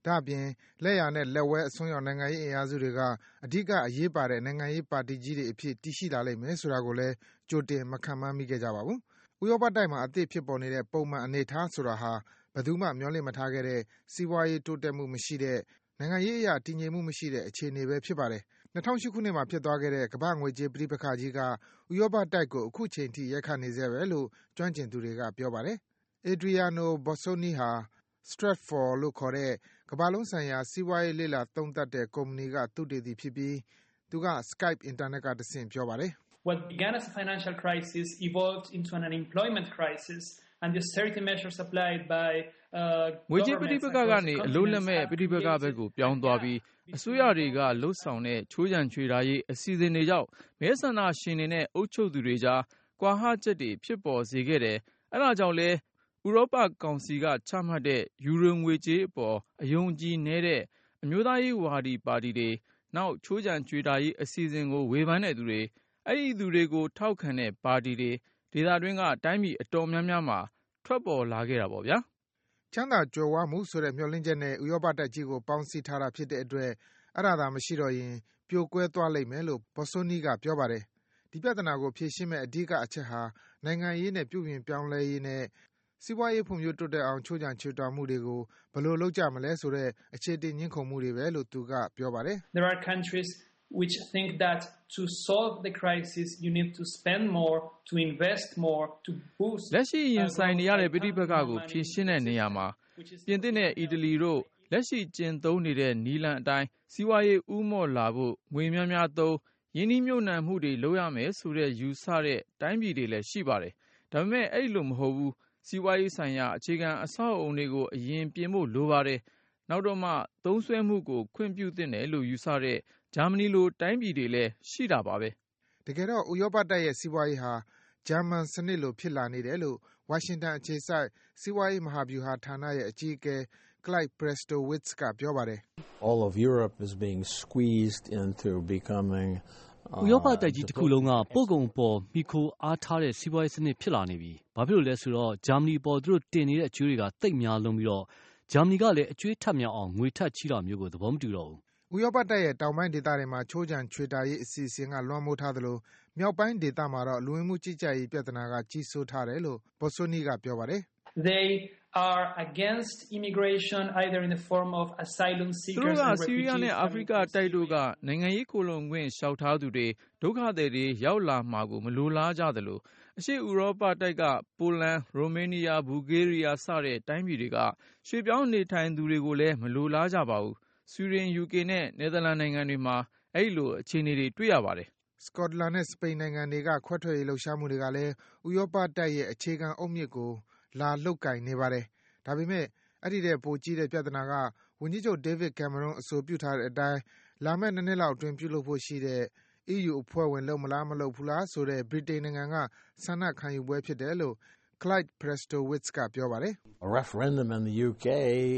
ဒါ့အပြင်လက်ရနဲ့လက်ဝဲအစွန်းရောက်နိုင်ငံရေးအင်အားစုတွေကအဓိကအရေးပါတဲ့နိုင်ငံရေးပါတီကြီးတွေအဖြစ်တည်ရှိလာလိမ့်မယ်ဆိုတာကိုလည်းကြိုတင်မခန့်မှန်းမိခဲ့ကြပါဘူး။ဥရောပတိုက်မှာအသစ်ဖြစ်ပေါ်နေတဲ့ပုံမှန်အနေအထားဆိုတာဟာဘယ်သူမှမျှော်လင့်မထားခဲ့တဲ့စီးပွားရေးတိုးတက်မှုမရှိတဲ့နိုင်ငံရေးအရာတည်ငြိမ်မှုမရှိတဲ့အခြေအနေပဲဖြစ်ပါတယ်။၂၀၀၈ခုနှစ်မှာဖြစ်သွားခဲ့တဲ့ကမ္ဘာ့ငွေကြေးပဋိပက္ခကြီးကဥရောပတိုက်ကိုအခုချိန်ထိရိုက်ခတ်နေဆဲပဲလို့ကျွမ်းကျင်သူတွေကပြောပါတယ်။ Adriano Bossoni ဟာ Stratfor လို့ခေါ်တဲ့ကမ္ဘာလုံးဆိုင်ရာစီးပွားရေးလေ့လာသုံးသပ်တဲ့ကုမ္ပဏီကသုတေသီဖြစ်ပြီးသူက Skype အင်တာနက်ကတဆင့်ပြောပါတယ်။ What began as a financial crisis evolved into an unemployment crisis and the austerity measures applied by uh ငွေကြေးပဋိပက္ခကနေအလို့လက်မဲ့ပဋိပက္ခဘက်ကိုပြောင်းသွားပြီးအစိုးရတွေကလှုပ်ဆောင်တဲ့ချိုးချံချွေတာရေးအစီအစဉ်တွေကြောင့်မဲဆန္ဒရှင်တွေနဲ့အုပ်ချုပ်သူတွေကြားကွာဟချက်တွေဖြစ်ပေါ်စေခဲ့တယ်။အဲဒါကြောင့်လဲဥရောပကောင်စီကချမှတ်တဲ့ယူရိုငွေကြေးအပေါ်အယုံကြည်နေတဲ့အမျိုးသားရေးဝါဒီပါတီတွေနောက်ချိုးချံချွေတာရေးအစီအစဉ်ကိုဝေဖန်တဲ့သူတွေအဲ့ဒီသူတွေကိုထောက်ခံတဲ့ပါတီတွေဒေသတွင်းကတိုင်းပြည်အတော်များများမှာထွက်ပေါ်လာခဲ့တာပေါ့ဗျာ။ချမ်းသာကြွယ်ဝမှုဆိုတဲ့မျှော်လင့်ချက်နဲ့ဥရောပတိုက်ကြီးကိုပေါင်းစည်းထားတာဖြစ်တဲ့အတွက်အဲ့ဒါသာမရှိတော့ရင်ပြိုကွဲသွားလိမ့်မယ်လို့ Bossoni ကပြောပါတယ်။ဒီပြဿနာကိုဖြေရှင်းမဲ့အဓိကအချက်ဟာနိုင်ငံရေးနဲ့ပြုပြင်ပြောင်းလဲရေးနဲ့စီးပွားရေးဖွံ့ဖြိုးတိုးတက်အောင်ချိုးချံချွေတာမှုတွေကိုဘယ်လိုလုပ်ကြမလဲဆိုတဲ့အခြေတင်ညှင်းခုန်မှုတွေပဲလို့သူကပြောပါတယ်။ There are countries which think that to solve the crisis you need to spend more, to invest more, to boost လက်ရှိရင်ဆိုင်နေရတဲ့ပြည်ပခါကိုဖြေရှင်းတဲ့နေရာမှာပြင်သစ်နဲ့အီတလီတို့လက်ရှိကျင့်သုံးနေတဲ့နီလန်အတိုင်းစီးပွားရေးဥမော့လာဖို့ငွေများများသုံးယင်းနှိမ့်ညွတ်နှံမှုတွေလုပ်ရမယ်ဆိုတဲ့ယူဆတဲ့တိုင်းပြည်တွေလည်းရှိပါတယ်။ဒါပေမဲ့အဲ့လိုမဟုတ်ဘူးစီးပွားရေးဆိုင်ရာအခြေခံအဆောက်အအုံတွေကိုအရင်ပြင်ဖို့လိုပါတယ်။နောက်တော့မှသုံးစွဲမှုကိုခွင့်ပြုသင့်တယ်လို့ယူဆတဲ့ဂျာမနီလိုတိုင်းပြည်တွေလည်းရှိတာပါပဲ။တကယ်တော့ဥရောပတိုက်ရဲ့စီးပွားရေးဟာဂျာမန်စနစ်လိုဖြစ်လာနေတယ်လို့ဝါရှင်တန်အခြေစိုက်စီးပွားရေးမဟာဗျူဟာဌာနရဲ့အကြီးအကဲ Clyde Prestowitz ကပြောပါတယ်။ All of Europe is being squeezed into becoming ဥရောပတိုက်ကြီးတစ်ခုလုံးကပို့ကုန်ပေါ်မိခိုအားထားတဲ့စီးပွားရေးစနစ်ဖြစ်လာနေပြီ။ဘာဖြစ်လို့လဲဆိုတော့ဂျာမနီပေါ်သူတို့တင်နေတဲ့အကျွေးတွေကတိတ်များလုံးပြီးတော့ဂျာမနီကလည်းအကျွေးထပ်မြောက်အောင်ငွေထပ်ချီတာမျိုးကိုသဘောမတူတော့ဘူး။ဥရောပတိုက်ရဲ့တောင်ပိုင်းဒေသတွေမှာချိုးချံချွေတာရေးအစီအစဉ်ကလွှမ်းမိုးထားသလိုမြောက်ပိုင်းဒေသမှာတော့လူဝင်မှုကြီးကြပ်ရေးပြဿနာကကြီးစိုးထားတယ်လို့ Bossoni ကပြောပါတယ်။ They are against immigration either in the form of asylum seekers and refugees သူတို့ကဆီးရီးယားနဲ့အာဖရိကတိုက်တို့ကနိုင်ငံရေးခိုလှုံခွင့်လျှောက်ထားသူတွေဒုက္ခသည်တွေရောက်လာမှာကိုမလိုလားကြသလိုအရှေ့ဥရောပတိုက်ကပိုလန်ရိုမေးနီးယားဘူဂေးရီးယားစတဲ့တိုင်းပြည်တွေကရွှေ့ပြောင်းနေထိုင်သူတွေကိုလည်းမလိုလားကြပါဘူးဆွီဒင် ယူကေ နဲ့နယ်သာလန်နိုင်ငံတွေမှာအဲ့လိုအခြေအနေတွေတွေ့ရပါတယ်စကော့တလန်နဲ့စပိန်နိုင်ငံတွေကခွဲထွက်ရေးလှုပ်ရှားမှုတွေကလည်းဥရောပတိုက်ရဲ့အခြေခံအုတ်မြစ်ကိုလာလှုပ်ကင်နေပါတယ်ဒါပေမဲ့အဲ့ဒီတဲ့ပိုကြီးတဲ့ပြဿနာကဝန်ကြီးချုပ်ဒေးဗစ်ကင်မရွန်အဆိုပြုထားတဲ့အတိုင်းလာမယ့်နှစ်နှစ်လောက်အတွင်းပြုလုပ်ဖို့ရှိတဲ့ E U အဖွဲ့ဝင်လုံမလားမလုံဘူးလားဆိုတဲ့ဗြိတိန်နိုင်ငံကဆန္ဒခံယူပွဲဖြစ်တယ်လို့ Clyde Prestowitz ကပြောပါတယ် A referendum in the U K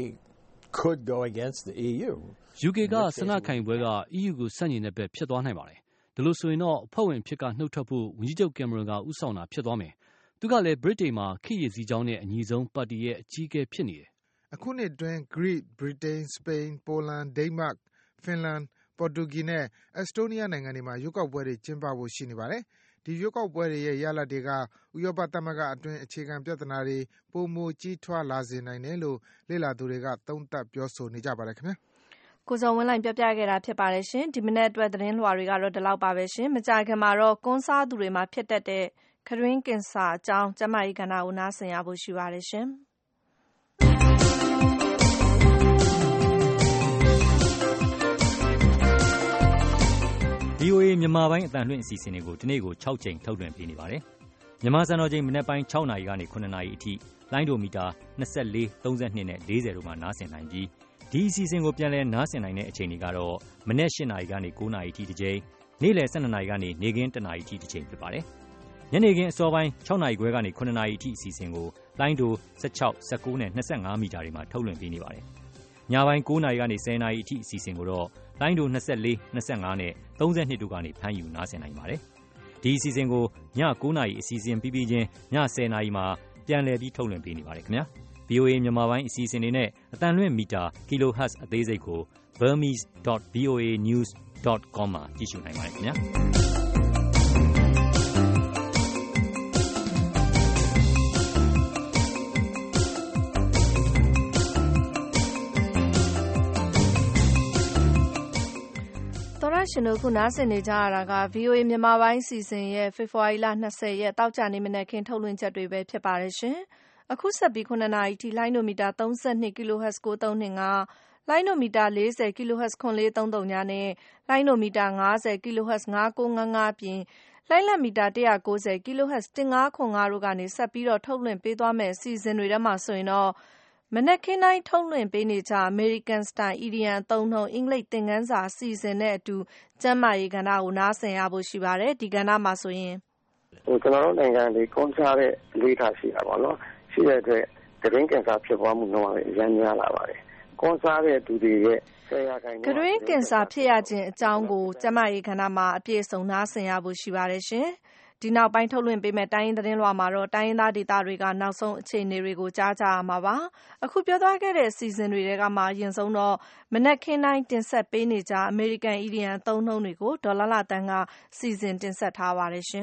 could go against the E U U K ကဆန္ဒခံယူပွဲက E U ကိုဆန့်ကျင်တဲ့ဘက်ဖြစ်သွားနိုင်ပါတယ်ဒီလိုဆိုရင်တော့အဖွဲ့ဝင်ဖြစ်ကနှုတ်ထွက်ဖို့ဝန်ကြီးချုပ်ကင်မရွန်ကဥဆောင်တာဖြစ်သွားမယ်သူကလည်းဗြိတိန်မှာခေတ်ရည်စည်းကြောင်းနဲ့အညီဆုံးပါတီရဲ့အကြီးအကဲဖြစ်နေတယ်အခုနှစ်တွင်း Greece, Britain, Spain, Poland, Denmark, Finland, Portugal နဲ့ Estonia နိုင်ငံတွေမှာရွေးကောက်ပွဲတွေကျင်းပဖို့ရှိနေပါတယ်ဒီရွေးကောက်ပွဲတွေရဲ့ရလဒ်တွေကဥရောပသမဂ္ဂအတွင်းအခြေခံပြဿနာတွေပိုမိုကြီးထွားလာစေနိုင်တယ်လို့လေ့လာသူတွေကသုံးသပ်ပြောဆိုနေကြပါတယ်ခင်ဗျာကိုစောဝင်းလိုင်းပြပြခဲ့တာဖြစ်ပါတယ်ရှင်ဒီမနေ့အတွက်သတင်းလွှာတွေကတော့ဒီလောက်ပါပဲရှင်မကြာခင်မှာတော့ကွန်းစားသူတွေမှာဖြစ်တတ်တဲ့ခရင်းကင်ဆာအကြောင်းကျမကြီးကဏ္ဍကိုနားဆင်ရဖို့ရှိပါတယ်ရှင်ဗီအိုအေမြန်မာပိုင်းအသံလွှင့်အစီအစဉ်တွေကိုဒီနေ့ကို၆ချိန်ထုတ်လွှင့်ပေးနေပါတယ်။မြန်မာစံတော်ချိန်မနက်ပိုင်း၆နာရီကနေ၇နာရီအထိလိုင်းဒိုမီတာ၂၄, ၃၂နဲ့၄၀တို့မှာနားဆင်နိုင်ပြီးဒီအစီအစဉ်ကိုပြန်လည်နားဆင်နိုင်တဲ့အချိန်တွေကတော့မနက်၈နာရီကနေ၉နာရီအထိတစ်ချိန်နေ့လယ်၁၂နာရီကနေနေ့ခင်း၁နာရီအထိတစ်ချိန်ဖြစ်ပါတယ်။ညနေခင်းအစောပိုင်း၆နာရီခွဲကနေ၇နာရီအထိအစီအစဉ်ကိုလိုင်းဒို၁၆, ၁၉နဲ့၂၅မီတာတွေမှာထုတ်လွှင့်ပေးနေပါတယ်။ညပိုင်း၉နာရီကနေ၁၀နာရီအထိအစီအစဉ်ကိုတော့လိုင်းဒို၂၄, ၂၅နဲ့၃၂တို့ကနေဖမ်းယူနားဆင်နိုင်ပါတယ်။ဒီအစီအစဉ်ကိုည၉နာရီအစီအစဉ်ပြီးပြီးချင်းည၁၀နာရီမှာပြန်လည်ပြီးထုတ်လွှင့်ပေးနေပါတယ်ခင်ဗျာ။ဗွီအိုအေ မြန်မာပိုင်းအစီအစဉ်တွေနဲ့အသံလွှင့်မီတာ kilohertz အသေးစိတ်ကို burmese dot v o a news dot com မှာကြည့်ရှုနိုင်ပါတယ်ခင်ဗျာရှင်တို့ခုနားဆင်နေကြရတာက ဗွီအိုအေ မြန်မာပိုင်းစီစဉ်ရဲ့ဖေဖော်ဝါရီလ၂၀ရက်တောက်ကြနေမနက်ခင်းထုတ်လွှင့်ချက်တွေပဲဖြစ်ပါတယ်ရှင်။အခုဆက်ပြီးခုနှစ်နာရီထိလိုင်းနိုမီတာသုံး၂ kilohertz ၉၃၂၅ လိုင်းနိုမီတာ၄၀ kilohertz ခွန်လေးသုံးသုံးညနဲ့လိုင်းနိုမီတာ၅၀ kilohertz ၅၉၅၅ပြင်လိုင်းလက်မီတာ၁၉၀ kilohertz ၁၅ခွန်၅တို့ကနေဆက်ပြီးတော့ထုတ်လွှင့်ပေးသွားမယ့်အစီအစဉ်တွေထဲမှာဆိုရင်တော့မနက်ခင်းတိုင်းထုတ်လွှင့်ပေးနေကြ American Style အီဒီယံအသုံးနှုန်းအင်္ဂလိပ်သင်ခန်းစာအစီအစဉ်နဲ့အတူကျန်းမာရေးကဏ္ဍကိုနားဆင်ရဖို့ရှိပါတယ်ဒီကဏ္ဍမှာဆိုရင်ဟိုကျွန်တော်တို့နိုင်ငံလေးကွန်ဆာတဲ့လေးထားရှိတာပေါ့နော်ရှိတဲ့အတွက်ဂရင်းကင်ဆာဖြစ်ပွားမှုနှုန်းအများများလာပါတယ်ကွန်ဆာတဲ့သူတွေရဲ့ဆယ်ရာခိုင်နှုန်းဂရင်းကင်ဆာဖြစ်ရခြင်းအကြောင်းကိုကျန်းမာရေးကဏ္ဍမှာအပြည့်အစုံနားဆင်ရဖို့ရှိပါတယ်ရှင်ဒီနောက်ပိုင်းထုတ်လွှင့်ပေးမဲ့တိုင်းရင်းသတင်းလွှာမှာတော့တိုင်းရင်းသားဒေသတွေကနောက်ဆုံးအခြေအနေတွေကိုကြားကြရမှာပါအခုပြောသွားခဲ့တဲ့အစီအစဉ်တွေတဲကမှအရင်ဆုံးတော့မနက်ခင်းတိုင်းတင်ဆက်ပေးနေကြ American Indian သုံးနှုန်းတွေကိုဒေါ်လာလာတန်းကစီစဉ်တင်ဆက်ထားပါတယ်ရှင်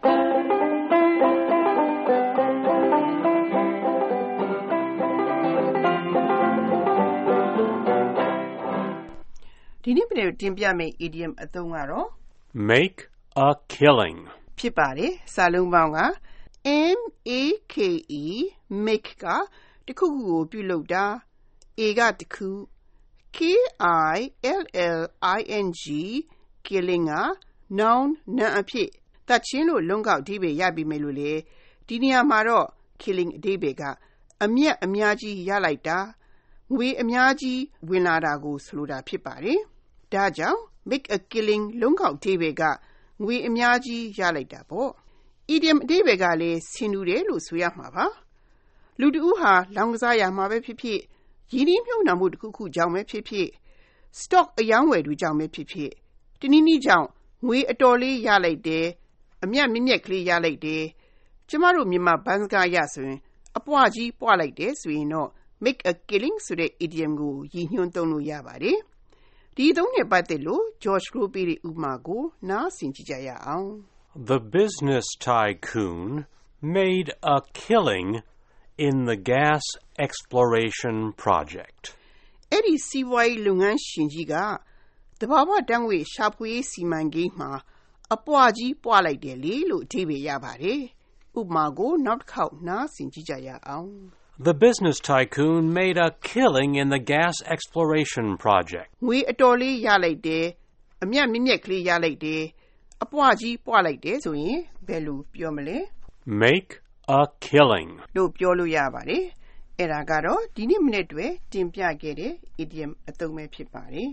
ဒီနေ့ပြည်တင်ပြမယ့် idiom အသုံးကတော့ make a killing ဖြစ်ပါတယ်စာလုံးပေါင်းက M A K E make ကတခုခုကိုပြုလုပ်တာ A ကတခု K I L L I N G killing က noun နာမ်အဖြစ်တတ်ချင်းလို့လုံးကောက်အဓိပ္ပာယ်ရပြီမယ်လို့လေဒီနေရာမှာတော့ killing အဓိပ္ပာယ်ကအမြတ်အများကြီးရလိုက်တာငွေအများကြီးဝင်လာတာကိုဆိုလိုတာဖြစ်ပါတယ်ဒါကြောင့် make a killing လုံးကောက်အဓိပ္ပာယ်ကငွေအများကြီးရလိုက်တာပေါ့ idiom အဓိပ္ပာယ်ကလည်းဆင်တူတယ်လို့ဆိုရမှာပါလူတဦးဟာလောင်ကစားရမှာပဲဖြစ်ဖြစ်ရင်းနှီးမြှုပ်နှံမှုတစ်ခုခုကြောင့်ပဲဖြစ်ဖြစ် stock အယောင်းဝယ်တွေကြောင့်ပဲဖြစ်ဖြစ်တနည်းနည်းကြောင့်ငွေအတော်လေးရလိုက်တယ်အမြတ်မြင့်မြတ်ကလေးရလိုက်တယ်ကျမတို့မြန်မာဘန်းစကားရဆိုရင်အပွားကြီးပွားလိုက်တယ်ဆိုရင်တော့ make a killing ဆိုတဲ့ idiom ကိုရည်ညွှန်းသုံးလို့ရပါတယ်ဒီသုံးနဲ့ပတ်သက်လို့ George Grope ရဲ့ဥပမာကိုနားဆင်ကြည့်ကြရအောင် The business tycoon made a killing in the gas exploration project. အဲ့ဒီစီးပွားရေးလုပ်ငန်းရှင်ကြီးကတဘာဝတန်းဝေရှာဖွေရေးစီမံကိန်းမှာအပွားကြီးပွားလိုက်တယ်လေလို့အဓိပ္ပာယ်ရပါတယ်ဥပမာကိုနောက်တစ်ခေါက်နားဆင်ကြည့်ကြရအောင် The business tycoon made a killing in the gas exploration project. ငွေအတော်လေးရလိုက်တယ်အမြတ်မြင့်မြတ်ကလေးရလိုက်တယ်အပွားကြီးပွားလိုက်တယ်ဆိုရင်ဘယ်လိုပြောမလဲ Make a killing လို့ပြောလို့ရပါတယ်အဲ့ဒါကတော့ဒီနေ့မနေ့တွင်တင်ပြခဲ့တဲ့ idiom အသုံးပဲဖြစ်ပါတယ်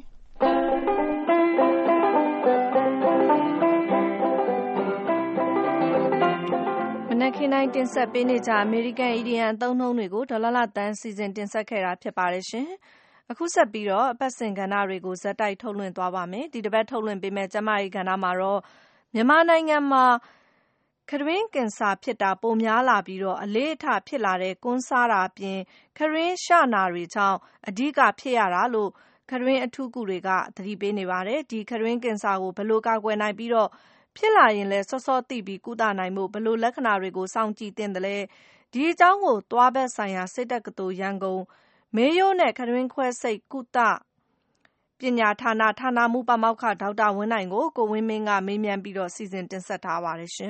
မနက်ခင်းတိုင်းတင်ဆက်ပေးနေကြ American Indian အသုံးနှုန်းတွေကိုဒေါ်လာလာတန်းစီစဉ်တင်ဆက်ခဲ့တာဖြစ်ပါတယ်ရှင်အခုဆက်ပြီးတော့အပတ်စဉ်ကဏ္ဍတွေကိုဇက်တိုက်ထုတ်လွှင့်သွားပါမယ်ဒီတစ်ပတ်ထုတ်လွှင့်ပေးမယ့်ကျမကြီးကဏ္ဍမှာတော့မြန်မာနိုင်ငံမှာခရင်းကင်ဆာဖြစ်တာပိုများလာပြီးတော့အလေးအထားဖြစ်လာတဲ့ကွန်းစားတာအပြင်ခရင်းရှနာတွေကြောင့်အဓိကဖြစ်ရတာလို့ခရင်းအထူးကုတွေကသတိပေးနေပါတယ်ဒီခရင်းကင်ဆာကိုဘယ်လိုကာကွယ်နိုင်ပြီးတော့ဖြစ်လာရင်လည်းစောစောသိပြီးကုသနိုင်မှုဘယ်လိုလက္ခဏာတွေကိုစောင့်ကြည့်သင့်တယ်လဲဒီအကြောင်းကိုသွားဘက်ဆိုင်ရာစိတ်တက္ကသိုလ်ရန်ကုန်မေယိုနဲ့ခရင်းခွဲစိတ်ကုသပညာဌာနဌာနမှူးပါမောက္ခဒေါက်တာဝင်းနိုင်ကိုကိုဝင်းမင်းကမေးမြန်းပြီးတော့စီစဉ်တင်ဆက်ထားပါတယ်ရှင်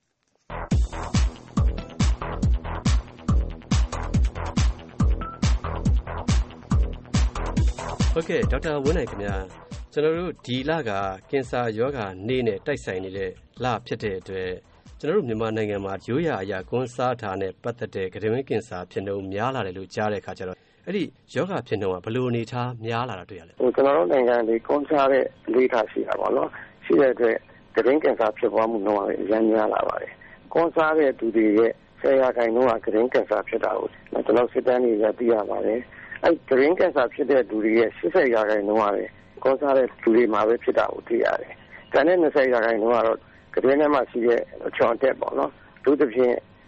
ဟုတ်ကဲ့ဒေါက်တာဝင်းနိုင်ခင်ဗျာကျွန်တော်တို့ဒီလကကင်ဆာရောဂါနေ့နဲ့တိုက်ဆိုင်နေတဲ့လဖြစ်တဲ့အတွက်ကျွန်တော်တို့မြန်မာနိုင်ငံမှာရိုးရာအရာကွန်းစားထားနဲ့ပတ်သက်တဲ့ကရင်းကင်ဆာဖြစ်နှုန်းများလာတယ်လို့ကြားတဲ့အခါကျတော့အဲ့ဒီယောဂဖြစ်နှုန်းကဘယ်လိုအနေထားများလာတာတွေ့ရလဲဟိုကျွန်တော်တို့နိုင်ငံလေးကွန်းစားတဲ့လေးထားရှိတာပေါ့နော်ရှိတဲ့အတွက်ကရင်းကင်ဆာဖြစ်ပွားမှုနှုန်းကလည်းအများများလာပါတယ်ကွန်းစားတဲ့သူတွေရဲ့ဆယ်ရာခိုင်နှုန်းကကရင်းကင်ဆာဖြစ်တာကိုကျွန်တော်စစ်တမ်းတွေရသိရပါတယ်အဲ့ကရင်းကင်ဆာဖြစ်တဲ့သူတွေရဲ့၈၀ရာခိုင်နှုန်းကလည်းကွန်းစားတဲ့သူတွေမှာပဲဖြစ်တာကိုသိရတယ်။ဒါနဲ့၂၀ရာခိုင်နှုန်းကတော့ကရင်းထဲမှာရှိတဲ့အချောင်တက်ပေါ့နော်။ဒုတိယဖြင့်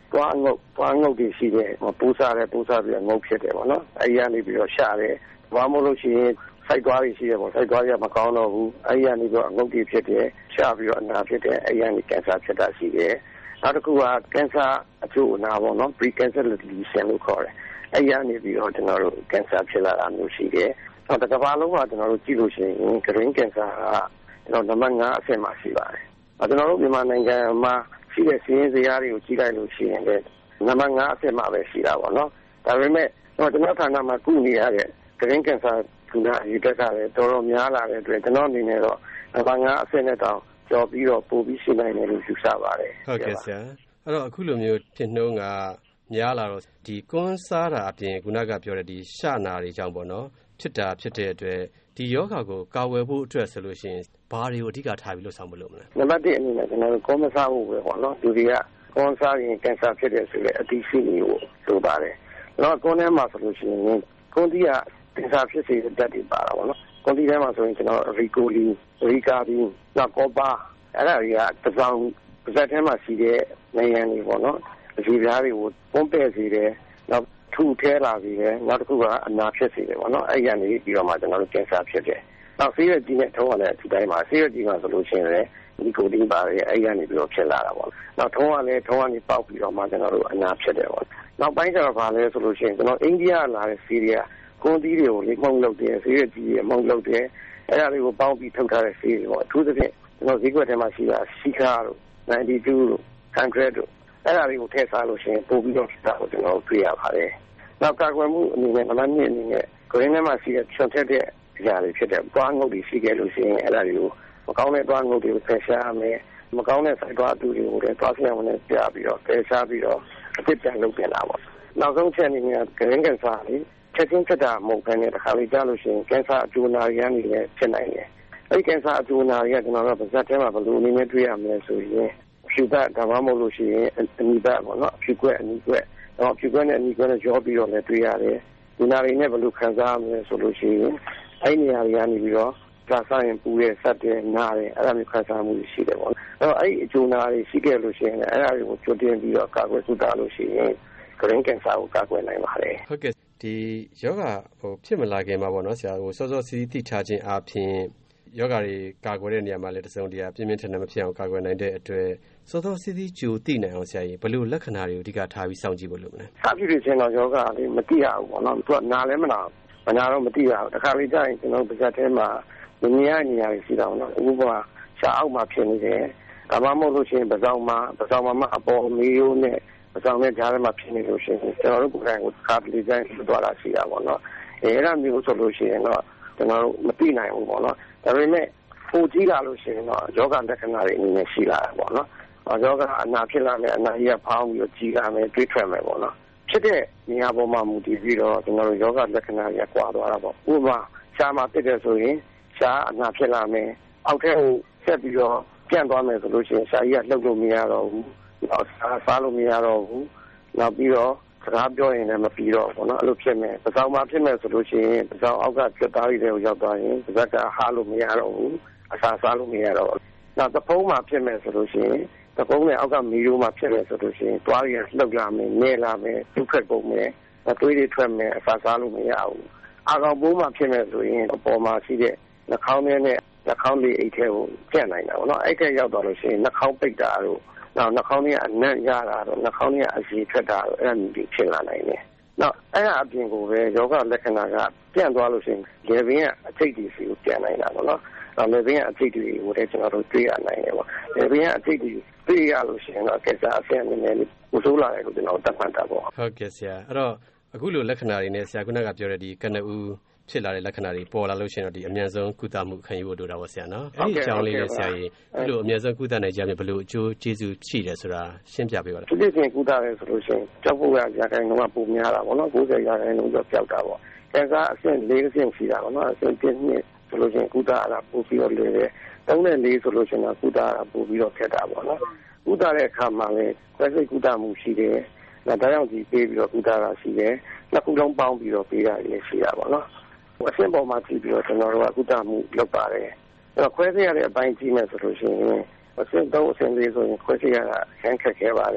သွားငုတ်သွားငုတ်တွေရှိတယ်ပူစားတယ်ပူစားပြီးငုတ်ဖြစ်တယ်ပေါ့နော်အဲ့ဒီကနေပြီးတော့ရှာတယ်ဘာမှမလို့ရှိရင်စိုက်သွားတွေရှိတယ်ပေါ့စိုက်သွားရမကောင်းတော့ဘူးအဲ့ဒီကနေပြီးတော့ငုတ်တွေဖြစ်တယ်ရှာပြီးတော့အနာဖြစ်တယ်အဲ့ဒီကနေကင်ဆာဖြစ်တာရှိတယ်နောက်တစ်ခုကကင်ဆာအကျိုးအနာပေါ့နော် pre-cancer lesion လို့ခေါ်တယ်အဲ့ဒီကနေပြီးတော့ကျွန်တော်တို့ကင်ဆာဖြစ်လာတာမျိုးရှိတယ်နောက်တစ်ကမ္ဘာလုံးမှာကျွန်တော်တို့ကြည့်လို့ရှိရင် brain cancer ကကျွန်တော်နံပါတ်၅အဆင့်မှာရှိပါတယ်ကျွန်တော်တို့မြန်မာနိုင်ငံမှာရှိတဲ့စီးရင်စရာတွေကိုကြည့်လိုက်လို့ရှိရင်လည်းနံပါတ်၅အဆင့်မှာပဲရှိတာပေါ့နော်ဒါပေမဲ့ကျွန်တော်ဌာနမှာကုနေရတဲ့ brain cancer ကုနာအရေးတက်ကလည်းတော်တော်များလာတဲ့အတွက်ကျွန်တော်အနေနဲ့တော့နံပါတ်၅အဆင့်နဲ့တောင်ကျော်ပြီးတော့ပို့ပြီးရှင်းနိုင်တယ်လို့ယူဆပါတယ်ဟုတ်ကဲ့ဆရာအဲ့တော့အခုလိုမျိုးဖြစ်နှုန်းကများလာတော့ဒီကွန်းစားတာအပြင်ခုနကပြောတဲ့ဒီရှနာတွေကြောင့်ပေါ့နော်ဖြစ်တာဖြစ်တဲ့အတွက်ဒီယောဂါကိုကာဝယ်ဖို့အတွက်ဆိုလို့ရှိရင်ဘာတွေကိုအဓိကထားပြီးလုပ်ဆောင်မလို့မလဲနံပါတ်၁အနေနဲ့ကျွန်တော်တို့ကောမစားဖို့ပဲပေါ့နော်လူတွေကကွန်းစားရင်ကင်ဆာဖြစ်တယ်ဆိုလေအတိရှိနေကိုလိုပါတယ်တော့ကွန်းထဲမှာဆိုလို့ရှိရင်ကွန်းတီးကကင်ဆာဖြစ်စေတဲ့ဓာတ်တွေပါတာပေါ့နော်ကွန်တီထဲမှာဆိုရင်ကျွန်တော်ရီကိုလီရီကာဘီနောက်ကောပါအဲ့ဒါတွေကတစ်စောင်းပါဇက်ထဲမှာရှိတဲ့နေရန်တွေပေါ့နော်အကြည့်ပြားတွေကိုပုံပဲ့စေတယ်နောက်ထူထဲလာစေတယ်နောက်တစ်ခုကအနာဖြစ်စေတယ်ပေါ့နော်အဲ့ရနေပြီးတော့မှကျွန်တော်တို့ကင်ဆာဖြစ်တယ်နောက်ဆေးရည်ကြီးနဲ့ထုံးရတဲ့အချိန်တိုင်းမှာဆေးရည်ကြီးမှာဆိုလို့ရှိရင်လည်းဒီကိုဒီပါရဲ့အဲ့ရနေပြီးတော့ဖြစ်လာတာပေါ့နောက်ထုံးရလည်းထုံးရနေပေါက်ပြီးတော့မှကျွန်တော်တို့အနာဖြစ်တယ်ပေါ့နောက်ပိုင်းကျတော့ဗာလဲဆိုလို့ရှိရင်ကျွန်တော်အိန္ဒိယလာတဲ့ဆီးရီးယားကွန်တီးတွေကိုလေးမှုန့်လုပ်တယ်ဆေးရည်ကြီးတွေမှုန့်လုပ်တယ်အဲ့ဒါတွေကိုပေါင်းပြီးထုတ်ထားတဲ့ဆေးတွေပေါ့အထူးသဖြင့်ကျွန်တော်ဈေးကွက်ထဲမှာရှိတာစီကာတို့ninety-twoတို့one hundredတို့အဲ့ဒါတွေကိုထည့်စားလို့ရှိရင်ပို့ပြီးတော့ဖြစ်တာကိုကျွန်တော်တွေ့ရပါတယ်နောက်ကာကွယ်မှုအနေနဲ့နံပါတ်၂အနေနဲ့ကိုရင်းထဲမှာရှိတဲ့ဖြန့်ထက်တဲ့အရာတွေဖြစ်တဲ့ပွားငုတ်တွေရှိခဲ့လို့ရှိရင်အဲ့ဒါတွေကိုမကောင်းတဲ့ပွားငုတ်တွေကိုဖယ်ရှားရမယ်မကောင်းတဲ့စိုက်သွားအတူတွေကိုလည်းသွားပြန်ဝင်ပြပြီးတော့ဖယ်ရှားပြီးတော့အစ်ပြန်လုပ်ပြန်တာပေါ့နောက်ဆုံးချက်အနေနဲ့ဂရင်းကန်ဆာလေးချက်ချင်းချက်တာမဟုတ်ဘဲနဲ့တစ်ခါလေးကြားလို့ရှိရင်ကင်ဆာအကျိုးနာရမ်းနေလည်းဖြစ်နိုင်တယ်အဲ့ဒီကင်ဆာအကျိုးနာတွေကကျွန်တော်တို့ပါဇက်ထဲမှာဘယ်လိုအနေနဲ့တွေ့ရမလဲဆိုရင်ဖြူပတ်ဒါမှမဟုတ်လို့ရှိရင်အနီပတ်ပေါ့နော်ဖြူကွက်အနီကွက်တော့ဖြူကွက်နဲ့အနီကွက်နဲ့ကြောပြီးတော့လည်းတွေ့ရတယ်ဒီနာရီနဲ့ဘယ်လိုခံစားရမလဲဆိုလို့ရှိရင်အဲ့ဒီနေရာတွေကနေပြီးတော့ကြာဆိုင်ပူရဲဆက်တယ်နားတယ်အဲ့ဒါမျိုးခံစားမှုရှိတယ်ပေါ့အဲ့တော့အဲ့ဒီအကျိုးနာတွေရှိခဲ့လို့ရှိရင်အဲ့ဒါတွေကိုကြိုတင်ပြီးတော့ကာကွယ်ကုသလို့ရှိရင်ဂရင်းကင်ဆာကိုကာကွယ်နိုင်ပါတယ်ဟုတ်ကဲ့ဒီယောဂဟိုဖြစ်မလာခင်မှာပေါ့နော်ဆရာဟိုစောစောစီးသိထားခြင်းအပြင်ယောဂါတွေကာကွယ်တဲ့နေရာမှာလည်းတစုံတရာပြင်းပြင်းထန်ထန်မဖြစ်အောင်ကာကွယ်နိုင်တဲ့အတွက်စောစောစီးစီးကြိုသိနိုင်အောင်ဆရာကြီးဘယ်လိုလက္ခဏာတွေကိုအဓိကထားပြီးစောင့်ကြည့်ဖို့လုပ်မလဲစဖြစ်ဖြစ်ချင်းတော့ယောဂါလေးမသိရဘူးပေါ့နော်သူကနားလည်းမနာမနာတော့မသိရဘူးတခါလေကြာရင်ကျွန်တော်ပါဇက်ထဲမှာမြင်ရနေရရှိတာပေါ့နော်ဥပမာရှားအောက်မှာဖြစ်နေတယ်ဒါမှမဟုတ်လို့ရှိရင်ပစောင်းမှာပစောင်းမှာအပေါ်မေးရိုးနဲ့ပစောင်းနဲ့ကြားထဲမှာဖြစ်နေလို့ရှိရင်ကျွန်တော်တို့ကိုယ်တိုင်ကိုကာပလီကျန်းလွတ်သွားတာရှိတာပေါ့နော်အဲအဲ့ဒါမျိုးဆိုလို့ရှိရင်တော့ကျွန်တော်တို့မသိနိုင်ဘူးပေါ့နော်ဒါပေမဲ့ပိုကြည့်လာလို့ရှိရင်တော့ယောဂလက္ခဏာတွေအနေနဲ့ရှိလာတာပေါ့နော်ယောဂအနာဖြစ်လာမယ်အနာကြီးကဖောင်းပြီးတော့ကြီးလာမယ်တွေးထွက်မယ်ပေါ့နော်ဖြစ်တဲ့နေရာပေါ်မှာမူတည်ပြီးတော့ကျွန်တော်တို့ယောဂလက္ခဏာတွေကွာသွားတာပေါ့ဥပမာရှားမှာဖြစ်တယ်ဆိုရင်ရှားအနာဖြစ်လာမယ်အောက်ထက်ဆက်ပြီးတော့ပြန့်သွားမယ်ဆိုလို့ရှိရင်ရှားကြီးကလှုပ်လို့မရတော့ဘူးနောက်စားစားလို့မရတော့ဘူးနောက်ပြီးတော့စကားပြောရင်လည်းမပြီးတော့ဘူးเนาะအဲ့လိုဖြစ်မယ်ပစောင်းမှာဖြစ်မယ်ဆိုလို့ရှိရင်ပစောင်းအောက်ကပြတ်သားရည်တွေကိုရောက်သွားရင်ပစက်ကဟားလို့မရတော့ဘူးအစာစားလို့မရတော့ဘူးနောက်သဖုံးမှာဖြစ်မယ်ဆိုလို့ရှိရင်သဖုံးနဲ့အောက်ကမီရိုးမှာဖြစ်မယ်ဆိုလို့ရှိရင်တွားရည်လှုပ်လာမယ်နဲလာမယ်ဒုက္ခပုံမယ်အသွေးတွေထွက်မယ်အစာစားလို့မရဘူးအာကောင်ပိုးမှာဖြစ်မယ်ဆိုရင်အပေါ်မှာရှိတဲ့နှာခေါင်းထဲနဲ့နှာခေါင်းလေးအိတ်ထဲကိုကျက်နိုင်တာပေါ့နော်အဲ့ထဲရောက်သွားလို့ရှိရင်နှာခေါင်းပိတ်တာတို့နောက်နှာခေါင်းထဲကအနံ့ရတာတို့နှာခေါင်းထဲကအစီထွက်တာတို့အဲ့ဒါမျိုးတွေဖြစ်လာနိုင်တယ်နောက်အဲ့ဒါအပြင်ကိုပဲယောဂလက္ခဏာကပြန့်သွားလို့ရှိရင်လေပင်ကအထိတ်တွေစီကိုပြန်နိုင်တာပေါ့နော်နောက်လေပင်ကအထိတ်တွေကိုလည်းကျွန်တော်တို့တွေ့ရနိုင်တယ်ပေါ့လေပင်ကအထိတ်တွေတွေ့ရလို့ရှိရင်တော့ကစားအဆင့်နည်းနည်းလေးပူဆိုးလာတယ်လို့ကျွန်တော်သတ်မှတ်တာပေါ့ဟုတ်ကဲ့ဆရာအဲ့တော့အခုလိုလက္ခဏာတွေနဲ့ဆရာကကပြောတဲ့ဒီကနဦးဖြစ်လာတဲ့လက္ခဏာတွေပေါ်လာလို့ရှိရင်တော့ဒီအမြန်ဆုံးကုသမှုခံယူဖို့လိုတာပေါ့ဆရာနော်အဲ့ဒီအကြောင်းလေးနဲ့ဆရာကြီးအဲ့လိုအမြန်ဆုံးကုသနိုင်ကြမယ်ဘယ်လိုအကျိုးကျေးဇူးရှိတယ်ဆိုတာရှင်းပြပေးပါလားဒီလိုချင်းကုသရဲဆိုလို့ရှိရင်ကြောက်ဖို့ရရာခိုင်နှုန်းကပိုများတာပေါ့နော်၉၀ရာခိုင်နှုန်းကျော်ပြောက်တာပေါ့ကဲစားအဆင့်၄အဆင့်ရှိတာပေါ့နော်အဆင့်၁နှစ်ဆိုလို့ရှိရင်ကုသရတာပိုပြီးတော့လွယ်တယ်၃နဲ့၄ဆိုလို့ရှိရင်ကုသရတာပိုပြီးတော့ခက်တာပေါ့နော်ကုသတဲ့အခါမှာလည်းခွဲစိတ်ကုသမှုရှိတယ်ဒါကြောင့်ဒီပေးပြီးတော့ကုသတာရှိတယ်နှစ်ခုလုံးပေါင်းပြီးတော့ပေးတာလည်းရှိတာပေါ့နော်အဆင့်ပေါ်မှာကြည့်ပြီးတော့ကျွန်တော်တို့ကကုသမှုလုပ်ပါတယ်အဲ့တော့ခွဲစိတ်ရတဲ့အပိုင်းကြည့်မယ်ဆိုလို့ရှိရင်အဆင့်၃အဆင့်၄ဆိုရင်ခွဲစိတ်ရတာအခက်ခဲပါတယ်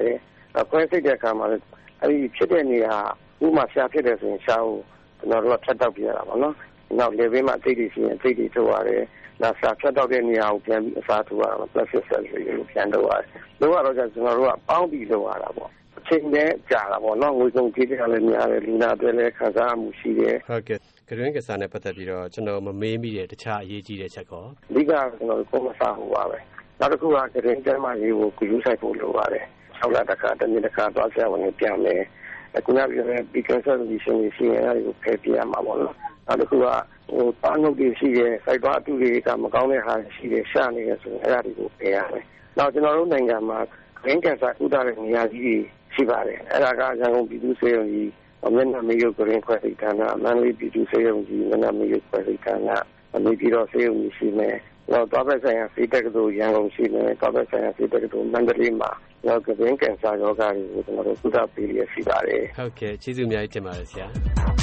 ခွဲစိတ်တဲ့အခါမှာလည်းအဲဒီဖြစ်တဲ့နေရာဥမာရှားဖြစ်တယ်ဆိုရင်ရှားကိုကျွန်တော်တို့ကဖြတ်တောက်ပြရတာပေါ့နော်နောက်လေဘေးမှာအသိတွေရှိရင်အသိတွေထုတ်ရတယ်နောက်ရှားဖြတ်တောက်တဲ့နေရာကိုပြန်ပြီးအစားထိုးရတာ plastic surgery ကိုပြန်လုပ်ရတယ်လုပ်ရတော့ကျကျွန်တော်တို့ကပေါင်းပြီးလုပ်ရတာပေါ့အချိန်နဲ့ကြာတာပေါ့နော်ငွေကုန်ကြေးတွေကလည်းများတယ်လူနာတွေလည်းခံစားမှုရှိတယ်ဟုတ်ကဲ့ကရွင်းကစားနဲ့ပတ်သက်ပြီးတော့ကျွန်တော်မမေးမိတဲ့တခြားအရေးကြီးတဲ့ချက်ကောအဓိကကျွန်တော်ကိုမစားဘူးပါပဲနောက်တစ်ခုကကရွင်းကျမ်းမာရေးကိုကူးဆိုင်ဖို့လိုပါတယ်၆လတစ်ခါတစ်နှစ်တစ်ခါသွားဆရာဝန်ပြန်မယ်အခုနပြောတဲ့ Beacon Solution ရှိရင်အဲဒီကိုဖယ်ပြရမှာပေါ့နော်နောက်တစ်ခုကဟိုတားနှုတ်တွေရှိတယ်စိုက်သွားအတူတွေကမကောင်းတဲ့ဟာရှိတယ်ရှာနေတယ်ဆိုရင်အဲ့ဒါတွေကိုဖယ်ရမယ်နောက်ကျွန်တော်တို့နိုင်ငံမှာဂရင်းကန်ဆာဥဒတဲ့နေရာကြီးတွေရှိပါတယ်အဲ့ဒါကရန်ကုန်ပြည်သူ့ဆေးရုံကြီးမျက်နှာမေးရုပ်ဂရင်းခွဲစိတ်ဌာနမန္တလေးပြည်သူ့ဆေးရုံကြီးမျက်နှာမေးရုပ်ခွဲစိတ်ဌာနအမေပြည်တော်ဆေးရုံကြီးရှိမယ်နောက်သွားပဲဆိုင်ရာဆေးတက္ကသိုလ်ရန်ကုန်ရှိမယ်သွားပဲဆိုင်ရာဆေးတက္ကသိုလ်မန္တလေးမှာနောက်ဂရင်းကန်ဆာရောဂါတွေကိုကျွန်တော်တို့ကုသပေးရရှိပါတယ်ဟုတ်ကဲ့ကျေးဇူးအများကြီးတင်ပါတယ်ဆရာ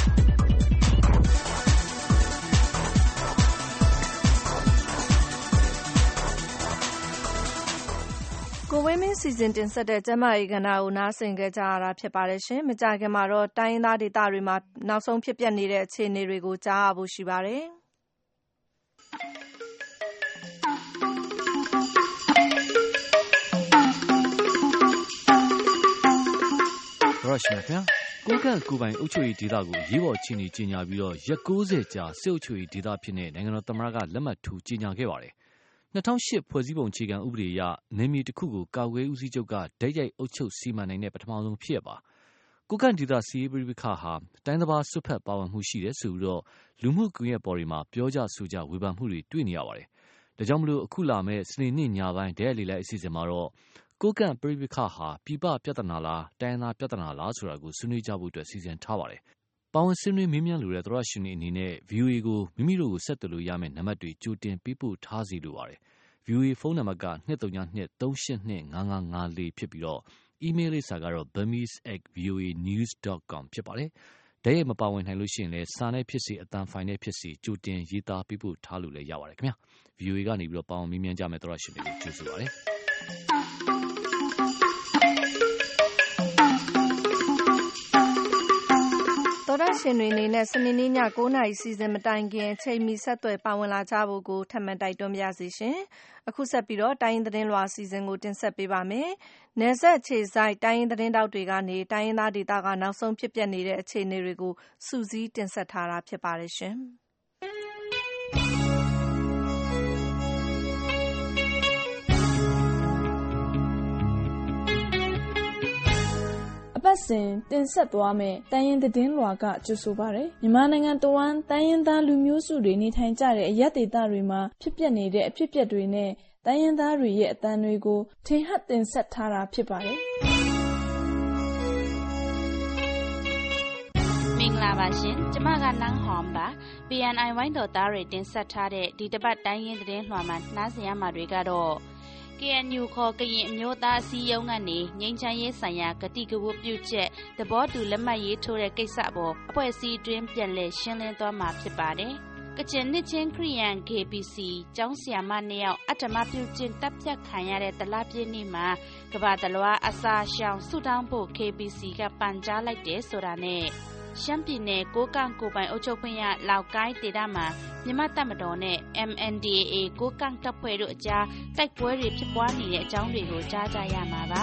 ကိုဝင်းမင်းစီစဉ်တင်ဆက်တဲ့ကျမရေးကဏ္ဍကိုနားဆင်ကြကြရတာဖြစ်ပါတယ်ရှင်။မကြာခင်မှာတော့တိုင်းရင်းသားဒေသတွေမှာနောက်ဆုံးဖြစ်ပျက်နေတဲ့အခြေအနေတွေကိုကြားရဖို့ရှိပါတယ်။ရရှိမြခင်ကိုကန့်ကိုပိုင်အုပ်ချုပ်ရေးဒေသကိုရေးပေါ်ချင်းနေကြီးညာပြီးတော့ရက်၉၀ကြာစစ်အုပ်ချုပ်ရေးဒေသဖြစ်နေနိုင်ငံတော်သမ္မတကလက်မှတ်ထိုးကြီးညာခဲ့ပါတယ်။၂၀၀၈ဖွဲ့စည်းပုံအခြေခံဥပဒေအရနယ်မြေတစ်ခုကိုကာကွယ်ဦးစီးချုပ်ကဓာတ်ရိုက်အုပ်ချုပ်စီမံနိုင်တဲ့ပထမဆုံးဖြစ်ရပါကိုကန့်ဒေသစီရေးပရိပခဟာတိုင်းသဘာစွတ်ဖက်ပါဝင်မှုရှိတယ်ဆိုပြီးတော့လူမှုကွန်ရက်ပေါ်တွေမှာပြောကြဆိုကြဝေဖန်မှုတွေတွေ့နေရပါတယ်။ဒါကြောင့်မလို့အခုလာမဲ့စနေနေ့ညပိုင်းဓာတ်ရိုက်လေလိုက်အစီအစဉ်မှာတော့ကိုကန့်ပရိပခဟာပြပပြဿနာလားတိုင်းသားပြဿနာလားဆိုတာကိုဆွေးနွေးကြဖို့အတွက်စီစဉ်ထားပါတယ်။ပါဝင်ဆွေးနွေးမေးမြန်းလိုတဲ့သရရှင်တွေအနေနဲ့ ဗွီအိုအေ ကိုမိမိတို့ကိုဆက်သွယ်လို့ရမယ့်နံပါတ်တွေကြိုတင်ပေးပို့ထားစီလိုပါတယ်။ ဗွီအိုအေ ဖုန်းနံပါတ်က၂၃၂ ၃၈၂ ၅၅၅၄ဖြစ်ပြီးတော့အီးမေးလ်လိပ်စာကတော့ burmese at v o a news dot com ဖြစ်ပါတယ်။ဓာတ်ရိုက်မပါဝင်နိုင်လို့ရှိရင်လည်းစာနဲ့ဖြစ်စေအသံဖိုင်နဲ့ဖြစ်စေကြိုတင်ရေးသားပေးပို့ထားလို့လည်းရပါတယ်ခင်ဗျာ။ ဗွီအိုအေ ကနေပြီးတော့ပါဝင်မေးမြန်းကြမယ့်သရရှင်တွေကိုကြိုဆိုပါရစေ။သောတရှင်တွေအနေနဲ့စနေနေ့ည၉နာရီစီစဉ်မတိုင်ခင်ချိန်မီဆက်သွယ်ပါဝင်လာကြဖို့ကိုထပ်မံတိုက်တွန်းပါရစေရှင်။အခုဆက်ပြီးတော့တိုင်းရင်းသတင်းလွှာအစီအစဉ်ကိုတင်ဆက်ပေးပါမယ်။နယ်စပ်ခြေဆိုင်တိုင်းရင်းသတင်းတောက်တွေကနေတိုင်းရင်းသားဒေသကနောက်ဆုံးဖြစ်ပျက်နေတဲ့အခြေအနေတွေကိုစုစည်းတင်ဆက်ထားတာဖြစ်ပါတယ်ရှင်။အပတ်စဉ်တင်ဆက်သွားမယ့်တိုင်းရင်းသတင်းလွှာကကြိုဆိုပါရယ်မြန်မာနိုင်ငံတဝန်းတိုင်းရင်းသားလူမျိုးစုတွေနေထိုင်ကြတဲ့အရပ်ဒေသတွေမှာဖြစ်ပျက်နေတဲ့အဖြစ်အပျက်တွေနဲ့တိုင်းရင်းသားတွေရဲ့အသံတွေကိုထင်ဟပ်တင်ဆက်ထားတာဖြစ်ပါတယ်မင်္ဂလာပါရှင်ကျမကနန်းဟွန်ပါ ပီ အန် အိုင် ဝိုင်းတော်သားတွေတင်ဆက်ထားတဲ့ဒီတစ်ပတ်တိုင်းရင်းသတင်းလွှာမှာနှားစင်ရမှာတွေကတော့ကေအန်ယူ ခေါ်ကရင်အမျိုးသားအစည်းအရုံးကနေငြိမ်းချမ်းရေးဆိုင်ရာကတိကဝတ်ပြုချက်သဘောတူလက်မှတ်ရေးထိုးတဲ့ကိစ္စအပေါ်အဖွဲ့အစည်းတွင်းပြန်လည်ရှင်းလင်းသွားမှာဖြစ်ပါတယ်။ကချင်နှစ်ချင်းခရီးယန် ကေ ဘီ စီ ကျောင်းဆရာမနှစ်ယောက်အတ္တမပြုကျင့်တပ်ဖြတ်ခံရတဲ့တလပြည့်နေ့မှာကမ္ဘာတလွှားအစာရှောင်ဆုတောင်းဖို့ ကေ ဘီ စီ ကပန်ကြားလိုက်တယ်ဆိုတာနဲ့ရှမ်းပြည်နယ်ကိုကန့်ကိုပိုင်အုပ်ချုပ်ခွင့်ရလောက်ကိုင်းဒေသမှာမြန်မာတပ်မတော်နဲ့ အမ် အန် ဒီ အေ အေ ကိုကန့်တပ်ဖွဲ့တို့အကြားတိုက်ပွဲတွေဖြစ်ပွားနေတဲ့အကြောင်းတွေကိုကြားကြရမှာပါ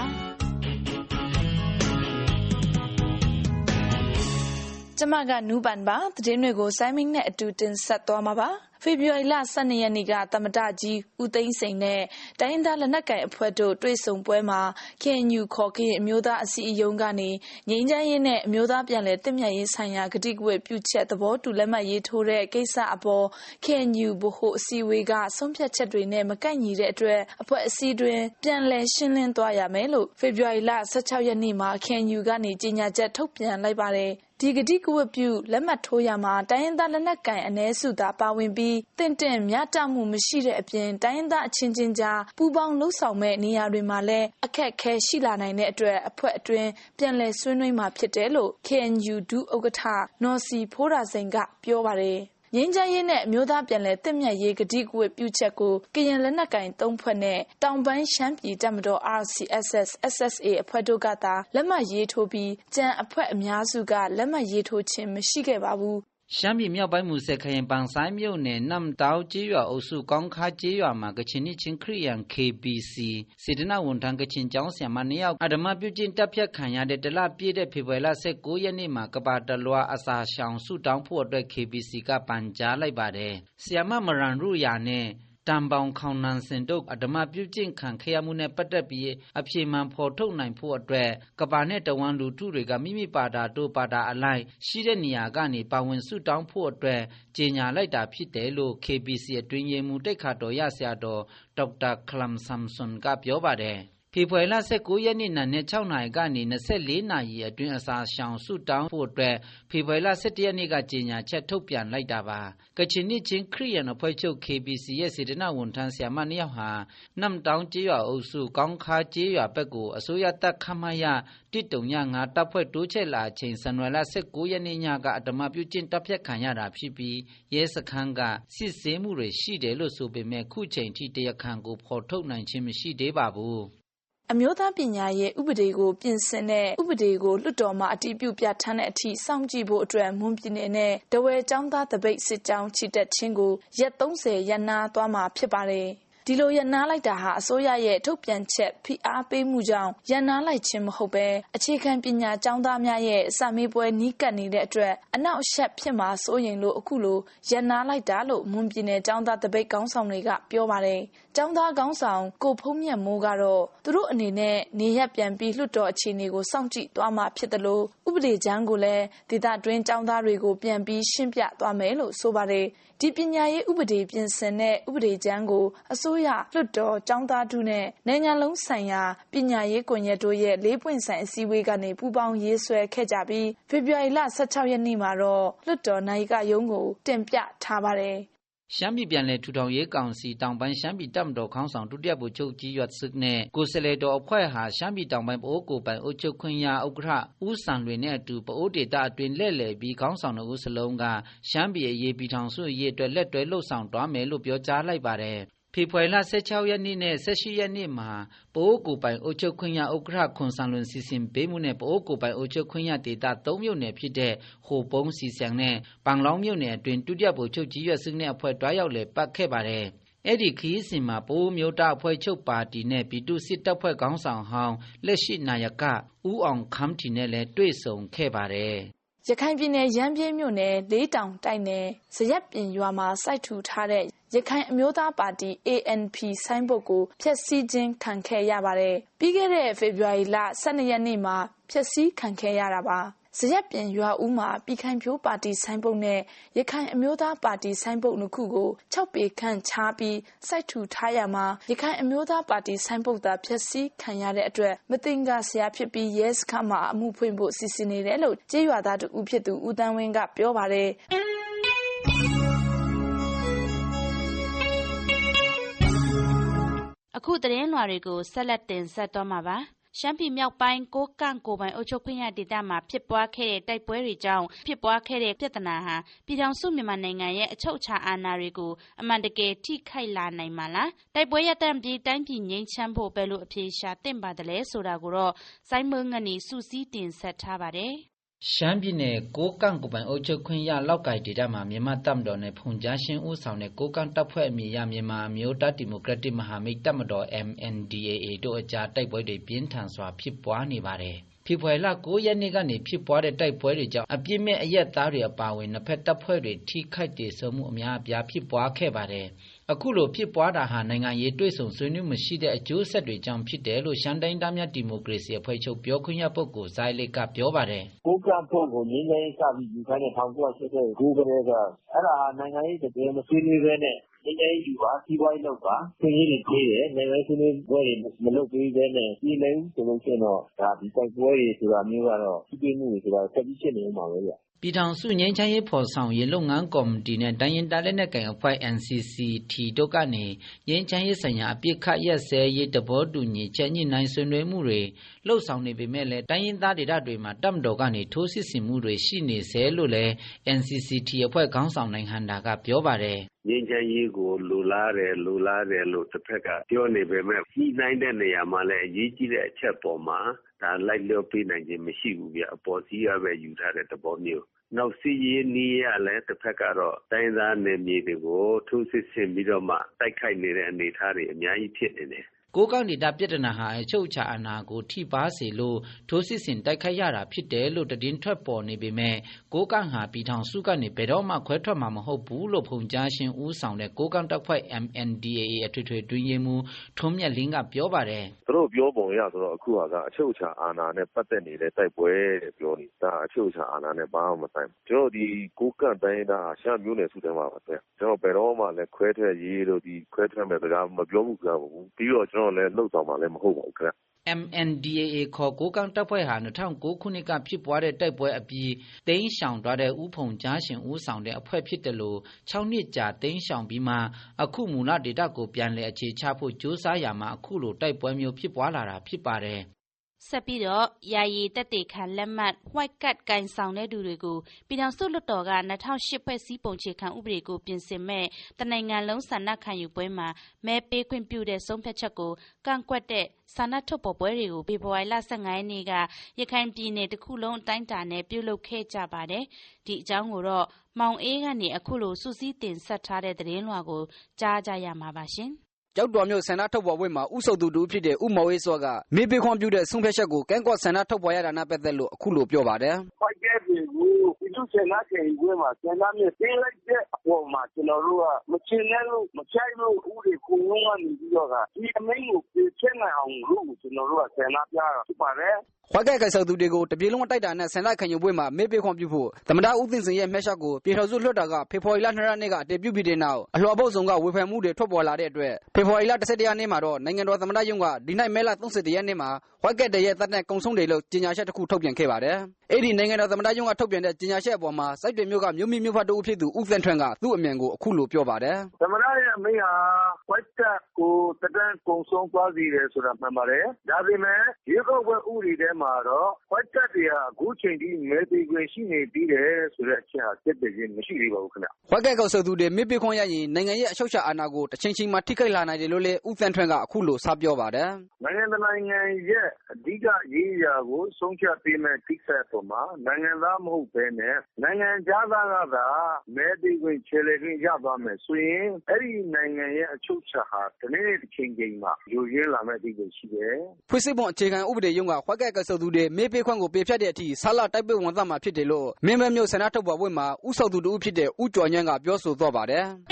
ကျမကနူးပန်ပါသတင်းတွေကိုစိုင်းမင်းနဲ့အတူတင်ဆက်သွားမှာပါဖေဖော်ဝါရီလ၁၂ရက်နေ့ကသမ္မတကြီးဦးသိန်းစိန်နဲ့တိုင်းရင်းသားလက်နက်ကိုင်အဖွဲ့တို့တွေ့ဆုံပွဲမှာ ကေအန်ယူ ခေါ်ကရင်အမျိုးသားအစည်းအရုံးကနေငြိမ်းချမ်းရေးနဲ့အမျိုးသားပြန်လည်သင့်မြတ်ရေးဆိုင်ရာကတိကဝတ်ပြုချက်သဘောတူလက်မှတ်ရေးထိုးတဲ့ကိစ္စအပေါ် ကေအန်ယူ ဗဟိုအစည်းအဝေးကဆုံးဖြတ်ချက်တွေနဲ့မကိုက်ညီတဲ့အတွက်အဖွဲ့အစည်းတွင်ပြန်လည်ရှင်းလင်းသွားရမယ်လို့ဖေဖော်ဝါရီလ၁၆ရက်နေ့မှာ ကေအန်ယူ ကနေကြေညာချက်ထုတ်ပြန်လိုက်ပါတယ်ဒီကတိကဝတ်ပြုလက်မှတ်ထိုးရမှာတိုင်းရင်းသားလက်နက်ကိုင်အ ਨੇ စုသာပါဝင်ပြီးတင့်တင့်မြတ်တမှုမရှိတဲ့အပြင်တိုင်းရင်းသားအချင်းချင်းကြားပူးပေါင်းလှုပ်ဆောင်မဲ့နေရာတွေမှာလည်းအခက်အခဲရှိလာနိုင်တဲ့အတွက်အဖွဲ့အတွင်းပြန်လည်ဆွေးနွေးမှာဖြစ်တယ်လို့ ကေအန်ယူ ဒုဥက္ကဋ္ဌနော်စီဖိုးရာစိန်ကပြောပါတယ်ငငြိမ်းချမ်းရေးနဲ့အမျိုးသားပြန်လည်သင့်မြတ်ရေးကတိကဝတ်ပြုချက်ကိုကရင်လက်နက်ကိုင်သုံးဖွဲ့နဲ့တောင်ပိုင်းရှမ်းပြည်တပ်မတော် R C S S S S A အဖွဲ့တို့ကသာလက်မှတ်ရေးထိုးပြီးကြံအဖွဲ့အများစုကလက်မှတ်ရေးထိုးခြင်းမရှိခဲ့ပါဘူးရှမ်းပြည်မြောက်ပိုင်းမူဆယ်ခရိုင်ပန်ဆိုင်မြို့နယ်နမ်တောင်ကျေးရွာအုပ်စုကောင်းခါကျေးရွာမှာကချင်နှစ်ချင်းခရစ်ယာန် K B C စေတနာဝန်ထမ်းကချင်ကျောင်းဆရာမနှစ်ယောက်အဓမ္မပြုကျင့်တပ်ဖြတ်ခံရတဲ့တလပြည့်တဲ့ဖေဖော်ဝါရီလ၁၉ရက်နေ့မှာကပါတလွာအစာရှောင်ဆုတောင်းဖို့အတွက် K B C ကပန်ကြားလိုက်ပါတယ်ဆရာမမရန်ရုယာနဲ့တမ်ပေါင်ခေါင်နန်စင်တို့အဓမ္မပြုကျင့်ခံခဲ့ရမှုနဲ့ပတ်သက်ပြီးအပြေမှန်ဖော်ထုတ်နိုင်ဖို့အတွက်ကပါနဲ့တဝန်လူထုတွေကမိမိပါတာတို့ပါတာအလိုက်ရှိတဲ့နေရာကနေပါဝင်ဆုတောင်းဖို့အတွက်ကြေညာလိုက်တာဖြစ်တယ်လို့ K B C အတွင်းရေးမှူးတိတ်ခါတော်ရဆရာတော်ဒေါက်တာခလမ်ဆမ်ဆွန်ကပြောပါတယ်ဖေဖော်ဝါရီလ၁၉ရက်နေ့နံနက်၆နာရီကနေ၂၄နာရီအတွင်းအစာရှောင်ဆုတောင်းဖို့အတွက်ဖေဖော်ဝါရီလ၁၁ရက်နေ့ကကြေညာချက်ထုတ်ပြန်လိုက်တာပါကချင်နှစ်ချင်းခရစ်ယာန်အဖွဲ့ချုပ် K B C ရဲ့စေတနာဝန်ထမ်းဆရာမနှစ်ယောက်ဟာနမ်တောင်ကျေးရွာအုပ်စုကောင်းခါကျေးရွာဘက်ကိုအစိုးရတပ်ခမရတစ်တုံညငါတပ်ဖွဲ့တိုးချဲ့လာချိန်ဇန်နဝါရီလ၁၉ရက်နေ့ညကအဓမ္မပြုကျင့်တပ်ဖြတ်ခံရတာဖြစ်ပြီးရဲစခန်းကစစ်ဆေးမှုတွေရှိတယ်လို့ဆိုပေမဲ့ခုချိန်ထိတရားခံကိုဖော်ထုတ်နိုင်ခြင်းမရှိသေးပါဘူးအမျိုးသားပညာရေးဥပဒေကိုပြင်ဆင်တဲ့ဥပဒေကိုလွှတ်တော်မှအတည်ပြုပြဋ္ဌာန်းတဲ့အထိစောင့်ကြည့်ဖို့အတွက်မွန်ပြည်နယ်နဲ့တဝဲကျောင်းသားတပိတ်စစ်ကြောင်းချီတက်ခြင်းကိုရက်၃၀ရပ်နားသွားမှာဖြစ်ပါတယ်။ဒီလိုရပ်နားလိုက်တာဟာအစိုးရရဲ့ထုတ်ပြန်ချက်ဖိအားပေးမှုကြောင့်ရပ်နားလိုက်ခြင်းမဟုတ်ပဲအခြေခံပညာကျောင်းသားများရဲ့စာမေးပွဲနီးကပ်နေတဲ့အတွက်အနောက်အရှက်ဖြစ်မှာစိုးရင်လို့အခုလိုရပ်နားလိုက်တာလို့မွန်ပြည်နယ်ကျောင်းသားတပိတ်ခေါင်းဆောင်တွေကပြောပါတယ်။ကျောင်းသားခေါင်းဆောင်ကိုဖုံးမြတ်မိုးကတော့သူတို့အနေနဲ့နေရက်ပြန်ပြီးလွှတ်တော်အခြေအနေကိုစောင့်ကြည့်သွားမှာဖြစ်တယ်လို့ဥပဒေကျမ်းကိုလည်းဒေသတွင်းကျောင်းသားတွေကိုပြန်ပြီးရှင်းပြသွားမယ်လို့ဆိုပါတယ်။ဒီပညာရေးဥပဒေပြင်ဆင်တဲ့ဥပဒေကျမ်းကိုအစိုးရလွှတ်တော်ကျောင်းသားထုနဲ့နိုင်ငံလုံးဆိုင်ရာပညာရေးကွန်ရက်တို့ရဲ့လေးပွင့်ဆိုင်အစည်းအဝေးကနေပူးပေါင်းရေးဆွဲခဲ့ကြပြီးဖေဖော်ဝါရီလ၁၆ရက်နေ့မှာတော့လွှတ်တော်နိုင်ကရုံးကိုတင်ပြထားပါတယ်ရှမ်းပြည်ပြန်လည်ထူထောင်ရေးကောင်စီတောင်ပိုင်းရှမ်းပြည်တပ်မတော်ခေါင်းဆောင်ဒုတိယဗိုလ်ချုပ်ကြီးရွတ်စစ်နဲ့ကိုယ်စားလှယ်တော်အဖွဲ့ဟာရှမ်းပြည်တောင်ပိုင်းပအိုးကိုပိုင်အုပ်ချုပ်ခွင့်ရဥက္ကဋ္ဌဦးစံလွင်နဲ့အတူပအိုးဒေသအတွင်းလက်လည်ပြီးခေါင်းဆောင်တို့စလုံးကရှမ်းပြည်အရေးပြည်ထောင်စုအရေးအတွက်လက်တွဲလှုပ်ဆောင်သွားမယ်လို့ပြောကြားလိုက်ပါတယ်ဖေဖော်ဝါရီလ၁၆ရက်နေ့နဲ့၁၈ရက်နေ့မှာပအိုးကိုပိုင်အုပ်ချုပ်ခွင့်ရဥက္ကဋ္ဌခွန်ဆန်လွင်စီစဉ်ပေးမှုနဲ့ပအိုးကိုပိုင်အုပ်ချုပ်ခွင့်ရဒေသ၃မြို့နယ်ဖြစ်တဲ့ဟိုပုံးစီဆန်နဲ့ပန်လောင်းမြို့နယ်အတွင်းဒုတိယဗိုလ်ချုပ်ကြီးရွတ်စစ်နဲ့အဖွဲ့တွားရောက်လေပတ်ခဲ့ပါတယ်အဲ့ဒီခရီးစဉ်မှာပိုးမျိုးတာအဖွဲ့ချုပ်ပါတီနဲ့ပြည်သူစစ်တပ်ဖွဲ့ခေါင်းဆောင်ဟောင်းလက်ရှိနာယကဦးအောင်ခမ်းတီနဲ့လည်းတွေ့ဆုံခဲ့ပါတယ်ရခိုင်ပြည်နယ်ရမ်းပြေးမြို့နယ်လေးတောင်တိုက်နယ်ဇရက်ပြင်ရွာမှာစိုက်ထူထားတဲ့ရခိုင်အမျိုးသားပါတီ A N P ဆိုင်းဘုတ်ကိုဖျက်ဆီးခြင်းခံခဲ့ရပါတယ်။ပြီးခဲ့တဲ့ဖေဖော်ဝါရီလ၁၂ရက်နေ့မှာဖျက်ဆီးခံခဲ့ရတာပါ။ဇရက်ပြင်ရွာဦးမှာပြည်ခိုင်ဖြိုးပါတီဆိုင်းဘုတ်နဲ့ရခိုင်အမျိုးသားပါတီဆိုင်းဘုတ်နှစ်ခုကို၆ပေခန့်ချပြီးစိုက်ထူထားရမှာရခိုင်အမျိုးသားပါတီဆိုင်းဘုတ်သာဖျက်ဆီးခံရတဲ့အတွက်မတင်ကဆရာဖြစ်ပြီးရဲစခန်းမှာအမှုဖွင့်ဖို့စီစဉ်နေတယ်လို့ကျေးရွာသားတူဦးဖြစ်သူဦးတန်းဝင်းကပြောပါတယ်။အခုသတင်းလွှာတွေကိုဆက်လက်တင်ဆက်သွားမှာပါရှမ်းပြည်မြောက်ပိုင်းကိုကန့်ကိုပိုင်အုပ်ချုပ်ခွင့်ရဒေသမှာဖြစ်ပွားခဲ့တဲ့တိုက်ပွဲတွေကြောင့်ဖြစ်ပွားခဲ့တဲ့ပြဿနာဟာပြည်ထောင်စုမြန်မာနိုင်ငံရဲ့အချုပ်အခြာအာဏာတွေကိုအမှန်တကယ်ထိခိုက်လာနိုင်မှာလားတိုက်ပွဲရပ်တန့်ပြီးတိုင်းပြည်ငြိမ်းချမ်းဖို့ဘယ်လိုအဖြေရှာသင့်ပါတယ်လဲဆိုတာကိုတော့စိုင်းမငနေစူးစီးတင်ဆက်ထားပါတယ်ရှမ်းပြည်နယ်ကိုကန့်ကိုပိုင်အုပ်ချုပ်ခွင့်ရလောက်ကိုင်ဒေသမှာမြန်မာတပ်မတော်နဲ့ဖုန်ကြားရှင်းဦးဆောင်တဲ့ကိုကန့်တပ်ဖွဲ့အမည်ရမြန်မာအမျိုးသားဒီမိုကရက်တစ်မဟာမိတ်တပ်မတော် M N D A A တို့အကြားတိုက်ပွဲတွေပြင်းထန်စွာဖြစ်ပွားနေပါတယ်။ဖေဖော်ဝါရီလ၉ရက်နေ့ကနေဖြစ်ပွားတဲ့တိုက်ပွဲတွေကြောင့်အပြစ်မဲ့အရက်သားတွေအပါအဝင်နှစ်ဖက်တပ်ဖွဲ့တွေထိခိုက်ဒေဆုံးမှုအများအပြားဖြစ်ပွားခဲ့ပါတယ်။အခုလိုဖြစ်ပွားတာဟာနိုင်ငံရေးတွေ့ဆုံဆွေးနွေးမှုရှိတဲ့အကျိုးဆက်တွေကြောင့်ဖြစ်တယ်လို့ရှမ်းတိုင်းသားများဒီမိုကရေစီအဖွဲ့ချုပ်ပြောခွင့်ရပုဂ္ဂိုလ်ဇိုင်းလစ်ကပြောပါတယ်။ကိုကန့်ဖို့ကိုငြင်းငြင်းစပြီးယူခိုင်းတဲ့၁၉၈၉ခုကလေးကအဲ့ဒါဟာနိုင်ငံရေးတကယ်မဆွေးနွေးဘဲနဲ့ငြင်းငြင်းယူပါစီးပွားရေးလုပ်ပါဆွေးနွေးနေသေးတယ်နိုင်ငံရေးဆွေးနွေးပွဲတွေမလုပ်သေးဘဲနဲ့ပြည်လဲဆိုလို့ရှိရင်တော့ဒါဒီတိုက်ပွဲတွေဆိုတာမျိုးကတော့ပြည်မှုတွေဆိုတာဆက်ပြီးဖြစ်နေမှာပဲဗျပြည်ထောင်စုငြိမ်းချမ်းရေးဖော်ဆောင်ရေးလုပ်ငန်းကော်မတီနဲ့တိုင်းရင်းသားလက်နက်ကိုင်အဖွဲ့ N C C T တို့ကနေငြိမ်းချမ်းရေးဆိုင်ရာအပြစ်ခတ်ရက်စဲရေးတဘောတူညီချက်ညှိနှိုင်းဆွေးနွေးမှုတွေလှုပ်ဆောင်နေပေမဲ့လည်းတိုင်းရင်းသားဒေသတွေမှာတပ်မတော်ကနေထိုးစစ်ဆင်မှုတွေရှိနေစေလို့လည်း N C C T အဖွဲ့ခေါင်းဆောင်နိုင်ဟန်တာကပြောပါတယ်ငြိမ်းချမ်းရေးကိုလိုလားတယ်လိုလားတယ်လို့တစ်ဖက်ကပြောနေပေမဲ့ညှိနှိုင်းတဲ့နေရာမှာလည်းအရေးကြီးတဲ့အချက်ပေါ်မှာဒါလိုက်လျောပေးနိုင်ခြင်းမရှိဘူးပြအပေါ်စီးရပဲယူထားတဲ့သဘောမျိုးနောက်စီးရေးနည်းရလည်းတစ်ဖက်ကတော့တိုင်းသားနယ်မြေတွေကိုထိုးစစ်ဆင်ပြီးတော့မှတိုက်ခိုက်နေတဲ့အနေအထားတွေအများကြီးဖြစ်နေတယ်ကိုကန့်ဒေတာပြဿနာဟာအချုပ်ချာအာဏာကိုထိပါစေလို့ထိုးစစ်ဆင်တိုက်ခိုက်ရတာဖြစ်တယ်လို့တည်င်းထွက်ပေါ်နေပေမဲ့ကိုကန့်ဟာပြည်ထောင်စုကနေဘယ်တော့မှခွဲထွက်မှာမဟုတ်ဘူးလို့ဖုန်ကြားရှင်ဦးဆောင်တဲ့ကိုကန့်တပ်ဖွဲ့ M N D A A အထွေထွေတွင်းရေးမှုထုံးမြတ်လင်းကပြောပါတယ်သူတို့ပြောပုံရဆိုတော့အခုဟာကအချုပ်ချာအာဏာနဲ့ပတ်သက်နေတဲ့တိုက်ပွဲတဲ့ပြောနေတာအချုပ်ချာအာဏာနဲ့ဘာမှမဆိုင်ဘူးကျွန်တော်ဒီကိုကန့်တိုင်းတာရှမ်းမျိုးနယ်စုတဲမှာပါပဲကျွန်တော်ဘယ်တော့မှလည်းခွဲထွက်ရေးလို့ဒီခွဲထွက်မဲ့စကားမပြောဘူးကြဘူးပြီးတော့ကျွန်တော်လည်းလှုပ်ဆောင်မှာလည်းမဟုတ်ပါဘူးခင်ဗျ M N D A A ခေါ်ကိုကန့်တပ်ဖွဲ့ဟာ၂၀၀၉ခုနှစ်ကဖြစ်ပွားတဲ့တိုက်ပွဲအပြီးတိမ်းရှောင်သွားတဲ့ဦးဖုန်ကြားရှင်ဦးဆောင်တဲ့အဖွဲ့ဖြစ်တယ်လို့၆နှစ်ကြာတိမ်းရှောင်ပြီးမှအခုမူလဒေတာကိုပြန်လည်အခြေချဖို့ကြိုးစားရမှာအခုလိုတိုက်ပွဲမျိုးဖြစ်ပွားလာတာဖြစ်ပါတယ်ဆက်ပြီးတော့ယာယီတက်တေခံလက်မှတ် white card ကင်ဆောင်တဲ့သူတွေကိုပြည်ထောင်စုလွှတ်တော်က၂၀၀၈ဖွဲ့စည်းပုံခြေခံဥပဒေကိုပြင်ဆင်မဲ့တနိုင်ငံလုံးဆန္ဒခံယူပွဲမှာမဲပေးခွင့်ပြုတဲ့ဆုံးဖြတ်ချက်ကိုကန့်ကွက်တဲ့ဆန္ဒထုတ်ဖော်ပွဲတွေကိုဖေဖော်ဝါရီလ၁၅ရက်နေ့ကရခိုင်ပြည်နယ်တစ်ခုလုံးအတိုင်းအတာနဲ့ပြုလုပ်ခဲ့ကြပါတယ်ဒီအကြောင်းကိုတော့မောင်အေးကနေအခုလိုစူးစီးတင်ဆက်ထားတဲ့သတင်းလွှာကိုကြားကြရမှာပါရှင်ကျောက်တော်မြို့ဆန္ဒထုတ်ဖော်ပွဲမှာဥဆုံသူတူဖြစ်တဲ့ဥမော်ဝေးစောကမေးပေးခွင့်ပြုတဲ့ဆုံးဖြတ်ချက်ကိုကန့်ကွက်ဆန္ဒထုတ်ဖော်ရတာနဲ့ပတ်သက်လို့အခုလိုပြောပါတယ်။ဖိုက်ကဲတွေကိုဒီလိုဆန္ဒခံယူပွဲမှာဆန္ဒနဲ့ပေးလိုက်တဲ့အပေါ်မှာကျွန်တော်တို့ကမချင်တဲ့လို့မချိုက်လို့ဥတွေခုံလုံးကနေပြီးတော့ကဒီအမိန့်ကိုပြည့်ချက်နိုင်အောင်လို့ကျွန်တော်တို့ကဆန္ဒပြတာဖြစ်ပါတယ်။ခွက်ကဲကစားသူတွေကိုတပြေလုံးတိုက်တာနဲ့ဆန္ဒခံယူပွဲမှာမေးပေးခွင့်ပြုဖို့သမ္မတဦးသိန်းစိန်ရဲ့မျက်ရှောက်ကိုပြည်ထောင်စုလွှတ်တော်ကဖေဖော်ဝါရီလ၂ရက်နေ့ကအတည်ပြုပြီးတဲ့နောက်အလှော်ပုတ်ဆောင်ကဝေဖန်မှုတွေထွက်ပေါ်လာတဲ့အတွက်ဖေဖော်ဝါရီလ၁၁ရက်နေ့မှာတော့နိုင်ငံတော်သမ္မတရုံးကဒီနေ့မဲလ၃၁ရက်နေ့မှာခွက်ကဲတရဲ့တပ်နဲ့ကုံဆုံးတယ်လို့ကြေညာချက်တစ်ခုထုတ်ပြန်ခဲ့ပါတယ်။အဲ့ဒီနိုင်ငံတော်သမ္မတရုံးကထုတ်ပြန်တဲ့ကြေညာချက်အပေါ်မှာစိုက်တွေမျိုးကမြို့မိမြို့ဖတ်တို့ဖြစ်သူဦးစံထွန်းကသူ့အမြင်ကိုအခုလိုပြောပါတယ်။သမ္မတရဲ့အမိန့်ဟာခွက်ကဲကိုတဒန်းကုံဆုံးသွားစီတယ်ဆိုတာမှန်ပါတယ်။ဒါပေမဲ့ရေကောက်ပွဲဥပဒေထဲမှာတော့ခွက်ကဲတွေဟာအခုချိန်ထိမဲပေးခွင့်ရှိနေပြီးတယ်ဆိုတဲ့အချက်ဟာစစ်တည်မရှိသေးပါဘူးခင်ဗျ။ခွက်ကဲကောက်ဆက်သူတွေမေးပေးခွင့်ရရင်နိုင်ငံရဲ့အချုပ်အခြာအာဏာကိုတစ်ချိန်ချိန်မှာထိခိုက်လာနိုင်တယ်လို့လည်းဦးစံထွန်းကအခုလိုစပြောပါတယ်။နိုင်ငံတကာနိုင်ငံရဲ့အဓိကရေးရာကိုဆုံးဖြတ်ပေးမဲ့ကိစ္စပေါ်မှာနိုင်ငံသားမဟုတ်ဘဲနဲ့နိုင်ငံသားကသာမဲပေးခွင့်ခြေလှယ်ခွင့်ရသွားမယ်ဆိုရင်အဲ့ဒီနိုင်ငံရဲ့အချုပ်အခြာဟာတနေ့တစ်ချိန်ချိန်မှာယူရင်းလာမဲ့ဒီလိုရှိတယ်။ဖွဲ့စည်းပုံအခြေခံဥပဒေရုံးကခွက်ကဲကောက်ဆက်သူတွေမေးပေးခွင့်ကိုပယ်ဖျက်တဲ့အထိဆလာတိုက်ပွဲဝန်သားမှာဖြစ်တယ်လို့မင်းမမျိုးဆန္ဒထုတ်ဖော်ပွဲမှာဥဆောင်သူတို့ဖြစ်တဲ့ဦးကျော်ညံ့ကပြောဆိုသွားပါတယ်။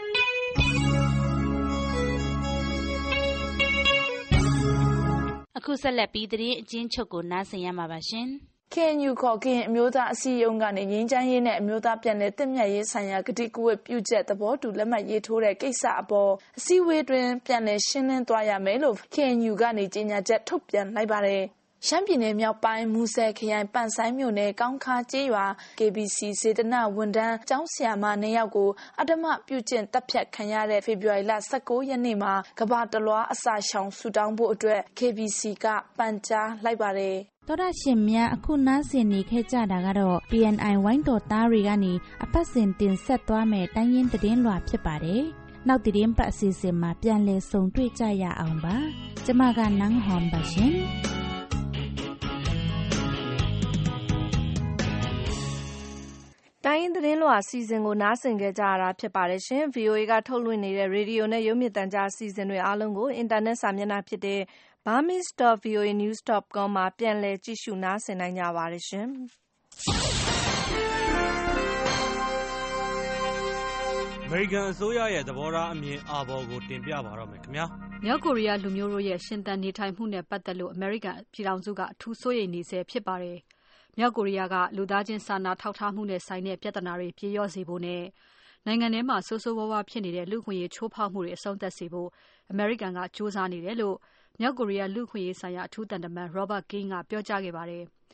အခုဆက်လက်ပြီးသတင်းအကျဉ်းချုပ်ကိုနားဆင်ရမှာပါရှင်။ K N U ခေါ်ကရင်အမျိုးသားအစည်းအရုံးကနေငြိမ်းချမ်းရေးနဲ့အမျိုးသားပြန်လည်သင့်မြတ်ရေးဆိုင်ရာကတိကဝတ်ပြုချက်သဘောတူလက်မှတ်ရေးထိုးတဲ့ကိစ္စအပေါ်အစည်းအဝေးတွင်ပြန်လည်ရှင်းလင်းသွားရမယ်လို့ K N U ကနေကြေညာချက်ထုတ်ပြန်လိုက်ပါတယ်။ရှမ်းပြည်နယ်မြောက်ပိုင်းမူဆယ်ခရိုင်ပန်ဆိုင်းမြို့နယ်ကောင်းခါကျေးရွာ K B C စေတနာဝန်ထမ်းကျောင်းဆရာမနှစ်ယောက်ကိုအဓမ္မပြုကျင့်တပ်ဖြတ်ခံရတဲ့ဖေဖော်ဝါရီလ၁၉ရက်နေ့မှာကမ္ဘာတလွှားအစာရှောင်ဆူတောင်းဖို့အတွက် K B C ကပန်ကြားလိုက်ပါတယ်။သောရရှင်များအခုနားဆင်နေခဲ့ကြတာကတော့ P N I ဝိုင်းတော်သားတွေကနေအပတ်စဉ်တင်ဆက်သွားမယ်တိုင်းရင်းသတင်းလွှာဖြစ်ပါတယ်။နောက်သတင်းပတ်အစီအစဉ်မှာပြန်လည်ဆုံတွေ့ကြရအောင်ပါ။ကျမကနန်းဟွန်ပါရှင်။တိုင်းရင်းသတင်းလွှာအစီအစဉ်ကိုနားဆင်ကြကြရတာဖြစ်ပါတယ်ရှင်။ V O A ကထုတ်လွှင့်နေတဲ့ရေဒီယိုနဲ့ရုပ်မြင်သံကြားအစီအစဉ်တွေအားလုံးကိုအင်တာနက်စာမျက်နှာဖြစ်တဲ့ burmese dot v o a news dot com မှာပြန်လည်ကြည့်ရှုနားဆင်နိုင်ကြပါတယ်ရှင်။အမေရိကန်အစိုးရရဲ့သဘောထားအမြင်အာဘော်ကိုတင်ပြပါတော့မယ်ခင်ဗျာ။မြောက်ကိုရီးယားလူမျိုးတို့ရဲ့ရှင်သန်နေထိုင်မှုနဲ့ပတ်သက်လို့အမေရိကန်ပြည်ထောင်စုကအထူးစိုးရိမ်နေဆဲဖြစ်ပါတယ်။မြောက်ကိုရီးယားကလူသားချင်းစာနာထောက်ထားမှုနဲ့ဆိုင်တဲ့ပြဿနာတွေပြေလျော့စေဖို့နဲ့နိုင်ငံထဲမှာဆိုးဆိုးဝါးဝါးဖြစ်နေတဲ့လူ့အခွင့်အရေးချိုးဖောက်မှုတွေအဆုံးသတ်စေဖို့အမေရိကန်ကစူးစမ်းနေတယ်လို့မြောက်ကိုရီးယားလူ့အခွင့်အရေးဆိုင်ရာအထူးတန်တမန် Robert King ကပြောကြားခဲ့ပါတယ်။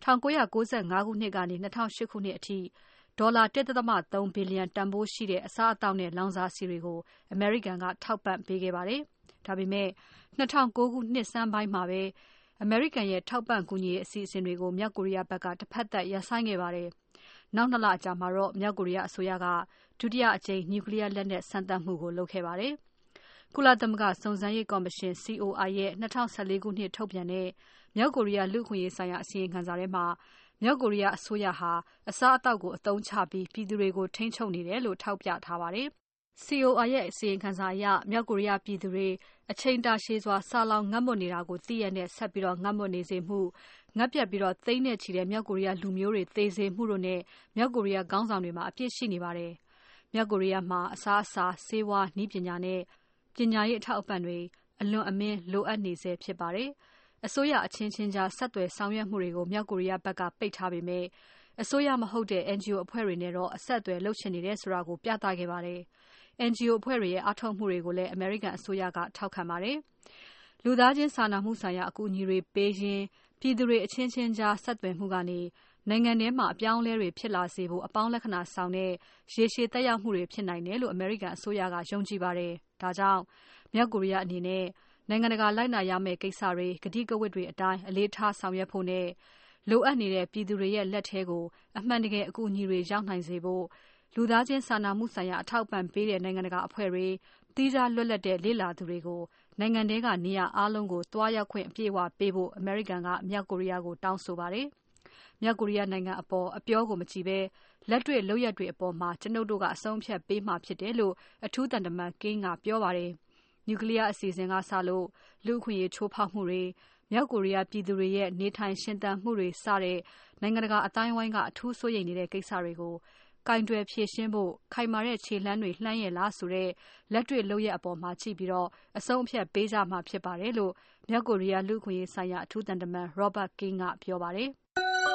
၁၉၉၅ ခုနှစ်ကနေ၂၀၀၈ ခုနှစ်အထိဒေါ်လာ ၁.၃ ဘီလီယံတန်ဖိုးရှိတဲ့အစားအသောက်နဲ့လောင်စာဆီတွေကိုအမေရိကန်ကထောက်ပံ့ပေးခဲ့ပါတယ်။ဒါပေမဲ့၂၀၀၉ ခုနှစ်ဆန်းပိုင်းမှာပဲအမေရိကန်ရဲ့ထောက်ပံ့ကူညီရေးအစီအစဉ်တွေကိုမြောက်ကိုရီးယားဘက်ကတစ်ဖက်သက်ရပ်ဆိုင်းခဲ့ပါတယ်။နောက်နှစ်လအကြာမှာတော့မြောက်ကိုရီးယားအစိုးရကဒုတိယအကြိမ်နျူကလ িয়ার လက်နက်စမ်းသပ်မှုကိုလုပ်ခဲ့ပါတယ်။ကုလသမဂ္ဂစုံစမ်းရေးကော်မရှင် C O I ရဲ့၂၀၁၄ ခုနှစ်ထုတ်ပြန်တဲ့မြောက်ကိုရီးယားလူ့အခွင့်အရေးဆိုင်ရာအစီရင်ခံစာထဲမှာမြောက်ကိုရီးယားအစိုးရဟာအစားအသောက်ကိုအသုံးချပြီးပြည်သူတွေကိုထိန်းချုပ်နေတယ်လို့ထောက်ပြထားပါတယ်။ C O I ရဲ့အစီရင်ခံစာအရမြောက်ကိုရီးယားပြည်သူတွေအချိန်တာရှည်စွာဆာလောင်ငတ်မွတ်နေတာကိုသိရတဲ့ဆက်ပြီးတော့ငတ်မွတ်နေစေမှုငတ်ပြတ်ပြီးတော့သိန်းနဲ့ချီတဲ့မြောက်ကိုရီးယားလူမျိုးတွေသေစေမှုတို့နဲ့မြောက်ကိုရီးယားခေါင်းဆောင်တွေမှာအပြစ်ရှိနေပါတယ်။မြောက်ကိုရီးယားမှာအစားအစာဆေးဝါးနည်းပညာနဲ့ပညာရေးအထောက်အပံ့တွေအလွန်အမင်းလိုအပ်နေစေဖြစ်ပါတယ်။အစိုးရအချင်းချင်းကြားဆက်သွယ်ဆောင်ရွက်မှုတွေကိုမြောက်ကိုရီးယားဘက်ကပိတ်ထားပေမဲ့အစိုးရမဟုတ်တဲ့ N G O အဖွဲ့တွေနဲ့တော့အဆက်အသွယ်လုပ်ချင်နေတယ်ဆိုတာကိုပြသခဲ့ပါတယ်။ N G O အဖွဲ့တွေရဲ့အားထုတ်မှုတွေကိုလည်းအမေရိကန်အစိုးရကထောက်ခံပါတယ်။လူသားချင်းစာနာမှုဆိုင်ရာအကူအညီတွေပေးရင်းပြည်သူတွေအချင်းချင်းကြားဆက်သွယ်မှုကနေနိုင်ငံထဲမှာအပြောင်းအလဲတွေဖြစ်လာစေဖို့အပေါင်းလက္ခဏာဆောင်တဲ့ရေရှည်သက်ရောက်မှုတွေဖြစ်နိုင်တယ်လို့အမေရိကန်အစိုးရကယုံကြည်ပါတယ်။ဒါကြောင့်မြောက်ကိုရီးယားအနေနဲ့နိုင်ငံတကာလိုက်နာရမယ့်ကိစ္စတွေကတိကဝတ်တွေအတိုင်းအလေးထားဆောင်ရွက်ဖို့နဲ့လိုအပ်နေတဲ့ပြည်သူတွေရဲ့လက်ထဲကိုအမှန်တကယ်အကူအညီတွေရောက်နိုင်စေဖို့လူသားချင်းစာနာမှုဆိုင်ရာအထောက်ပံ့ပေးတဲ့နိုင်ငံတကာအဖွဲ့တွေတီးခြားလွတ်လပ်တဲ့လေ့လာသူတွေကိုနိုင်ငံထဲကနေရာအားလုံးကိုတွားရောက်ခွင့်အပြည့်အဝပေးဖို့အမေရိကန်ကမြောက်ကိုရီးယားကိုတောင်းဆိုပါတယ်။မြောက်ကိုရီးယားနိုင်ငံအပေါ်အပြောကိုမကြည့်ဘဲလက်တွေ့လုပ်ရက်တွေအပေါ်မှာကျွန်ုပ်တို့ကအဆုံးဖြတ်ပေးမှဖြစ်တယ်လို့အထူးတန်တမန်ကင်းကပြောပါတယ်။နျူကလ িয়ার အစီအစဉ်ကစလို့လူ့အခွင့်အရေးချိုးဖောက်မှုတွေမြောက်ကိုရီးယားပြည်သူတွေရဲ့နေထိုင်ရှင်သန်မှုတွေစတဲ့နိုင်ငံတကာအတိုင်းအဝိုင်းကအထူးစိုးရိမ်နေတဲ့ကိစ္စတွေကိုကင်တွယ်ဖြေရှင်းဖို့ခိုင်မာတဲ့ခြေလှမ်းတွေလှမ်းရလားဆိုတဲ့လက်တွေ့လုပ်ရက်အပေါ်မှာကြည့်ပြီးတော့အဆုံးအဖြတ်ပေးကြမှာဖြစ်ပါတယ်လို့မြောက်ကိုရီးယားလူ့အခွင့်အရေးဆိုင်ရာအထူးတန်တမန် Robert King ကပြောပါတယ်။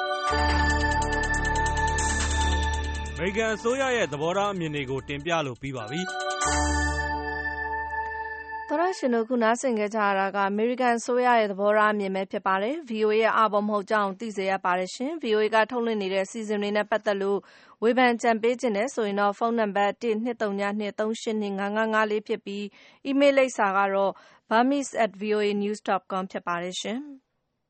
အမေရိကန်အစိုးရရဲ့သဘောထားအမြင်တွေကိုတင်ပြလို့ပြီးပါပြီ။သောရရှင်တို့ခုနားဆင်ကြကြတာကအမေရိကန်အစိုးရရဲ့သဘောထားအမြင်ပဲဖြစ်ပါတယ်။ V O A ရဲ့အာဘော်မဟုတ်ကြောင်းသိစေရပါတယ်ရှင်။ V O A ကထုတ်လွှင့်နေတဲ့စီစဉ်တွေနဲ့ပတ်သက်လို့ဝေဖန်ကြံပေးခြင်းနဲ့ဆိုရင်တော့ဖုန်းနံပါတ်one two three two two three eight two five five fourဖြစ်ပြီး email လိပ်စာကတော့ burmese at voanews dot com ဖြစ်ပါတယ်ရှင်။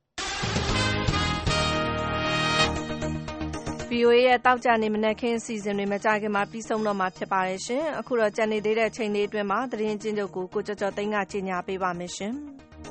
V O A ရဲ့တောက်ကြနေမနက်ခင်းအစီအစဉ်တွေမကြခင်မှာပြီးဆုံးတော့မှာဖြစ်ပါတယ်ရှင်။အခုတော့ကြံနေသေးတဲ့ချိန်လေးအတွင်းမှာသတင်းချင်းချုပ်ကိုကိုကျော်ကျော်သိန်းကကြီးညာပေးပါမယ်ရှင်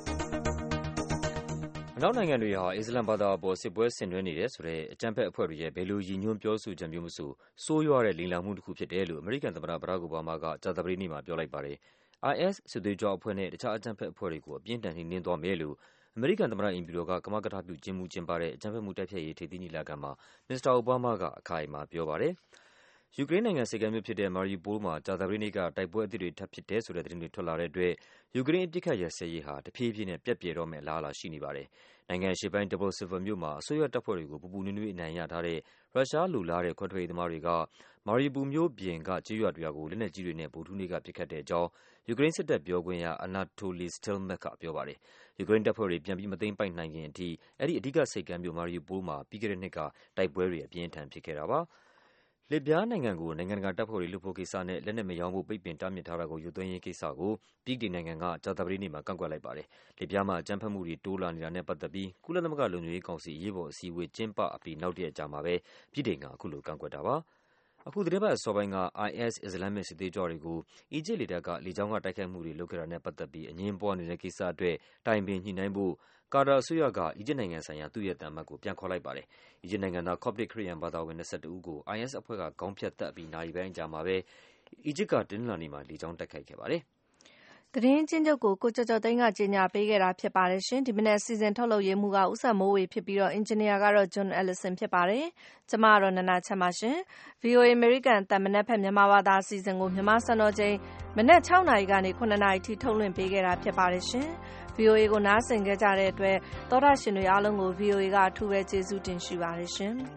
။အနောက်နိုင်ငံတွေဟာအစ္စလမ်ဘာသာအပေါ်စစ်ပွဲဆင်နွှဲနေတယ်ဆိုတဲ့အကြမ်းဖက်အဖွဲ့တွေရဲ့ဘယ်လိုရည်ညွှန်းပြောဆိုချက်မျိုးမဆိုဆိုးရွားတဲ့လိမ်လည်မှုတစ်ခုဖြစ်တယ်လို့အမေရိကန်သမ္မတဘရာ့ခ် အိုဘားမားကကြာသပတေးနေ့မှာပြောလိုက်ပါတယ်။ I S စစ်သွေးကြွအဖွဲ့နဲ့တခြားအကြမ်းဖက်အဖွဲ့တွေကိုအပြင်းထန်နှိမ်နင်းသွားမယ်လို့အမေရိကန်သမ္မတအိမ်ဖြူတော်ကကမကထပြုကျင်းပကျင်းပတဲ့အကြမ်းဖက်မှုတိုက်ဖျက်ရေးထိပ်သီးညီလာခံမှာမစ္စတာအိုဘားမားကအခိုင်အမာပြောပါတယ်။ယူကရိန်းနိုင်ငံဆိပ်ကမ်းမြို့ဖြစ်တဲ့ Mariupol မှာကြာသပတေးနေ့ကတိုက်ပွဲအသစ်တွေထပ်ဖြစ်တယ်ဆိုတဲ့သတင်းတွေထွက်လာတဲ့အတွက်ယူကရိန်းအပစ်အခတ်ရပ်စဲရေးဟာတဖြည်းဖြည်းနဲ့ပြတ်ပြယ်တော့မယ့်အလားအလာရှိနေပါတယ်။နိုင်ငံအရှေ့ပိုင်း Debaltseve မြို့မှာအစိုးရတပ်ဖွဲ့တွေကိုပူပူနွေးနွေးအနိုင်ရထားတဲ့ရုရှားလိုလားတဲ့ခွဲထွက်ရေးသမားတွေက Mariupol မြို့ပြင်ကကျေးရွာတွေကိုလက်နက်ကြီးတွေနဲ့ဗုဒ္ဓဟူးနေ့ကပစ်ခတ်တဲ့အကြောင်းယူကရိန်းစစ်တပ်ပြောခွင့်ရ Anatoly Stelmakh ကပြောပါတယ်။ယူကရိန်းတပ်ဖွဲ့တွေပြန်ပြီးမသိမ်းပိုက်နိုင်ခင်အထိအဲဒီအဓိကဆိပ်ကမ်းမြို့ Mariupol မှာပြီးခဲ့တဲ့နှစ်ကတိုက်ပွဲတွေအပြင်းအထန်ဖြစ်ခဲ့တာပါ။လစ်ဗျားနိုင်ငံကိုနိုင်ငံတကာတပ်ဖွဲ့တွေလွှတ်ဖို့ကိစ္စနဲ့လက်နက်မရောင်းဖို့ပိတ်ပင်တားမြစ်ထားတာကိုရုပ်သိမ်းရေးကိစ္စကိုပြီးတီနိုင်ငံကကြာသပတေးနေ့မှာကန့်ကွက်လိုက်ပါတယ်။လစ်ဗျားမှာအကြမ်းဖက်မှုတွေတိုးလာနေတာနဲ့ပတ်သက်ပြီးကုလသမဂ္ဂလုံခြုံရေးကောင်စီအရေးပေါ်အစည်းအဝေးကျင်းပအပြီးနောက်တရက်ကြာမှာပဲပြီးတီကအခုလိုကန့်ကွက်တာပါ။အခုသတင်းပတ်အစောပိုင်းက I S အစ္စလာမ်မစ်စစ်သွေးကြွတွေကိုအီဂျစ်လေတပ်ကလေကြောင်းကတိုက်ခိုက်မှုတွေလုပ်ခဲ့တာနဲ့ပတ်သက်ပြီးအငြင်းပွားနေတဲ့ကိစ္စအတွက်တိုင်ပင်ညှိနှိုင်းဖို့ကာတာအစိုးရကအီဂျစ်နိုင်ငံဆိုင်ရာသူ့ရဲ့သံအမတ်ကိုပြန်ခေါ်လိုက်ပါတယ်။အီဂျစ်နိုင်ငံသား Coptic ခရစ်ယာန်ဘာသာဝင်၂၁ဦးကို I S အဖွဲ့ကခေါင်းဖြတ်သတ်ပြီးနာရီပိုင်းအကြာမှာပဲအီဂျစ်ကတနင်္လာနေ့မှာလေကြောင်းတိုက်ခိုက်ခဲ့ပါတယ်။သတင်းချင်းချုပ်ကိုကိုကျော်ကျော်သိန်းကကြီးညာပေးခဲ့တာဖြစ်ပါတယ်ရှင်။ဒီမနေ့စီစဉ်ထုတ်လုပ်ရေးမှုကဦးစံမိုးဝေဖြစ်ပြီးတော့အင်ဂျင်နီယာကတော့ John Ellison ဖြစ်ပါတယ်။ကျွန်မကတော့နနာချမ်းပါရှင်။ V O A American တန်မနက်ဖက်မြန်မာဘာသာအစီအစဉ်ကိုမြန်မာစံတော်ချိန်မနက်၆နာရီကနေ၇နာရီထိထုတ်လွှင့်ပေးခဲ့တာဖြစ်ပါတယ်ရှင်။ V O A ကိုနားဆင်ခဲ့ကြတဲ့အတွက်သောတာရှင်တွေအားလုံးကို V O A ကအထူးပဲကျေးဇူးတင်ရှိပါတယ်ရှင်။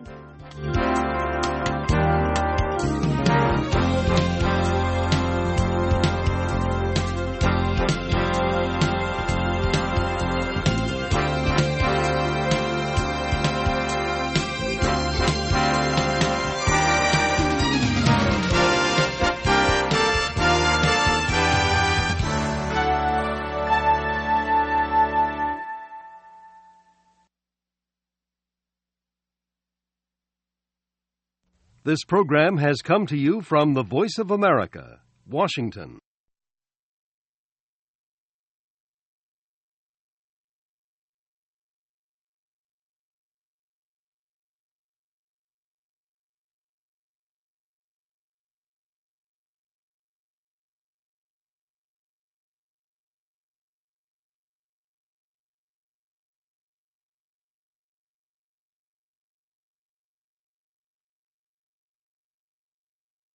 This program has come to you from the Voice of America, Washington.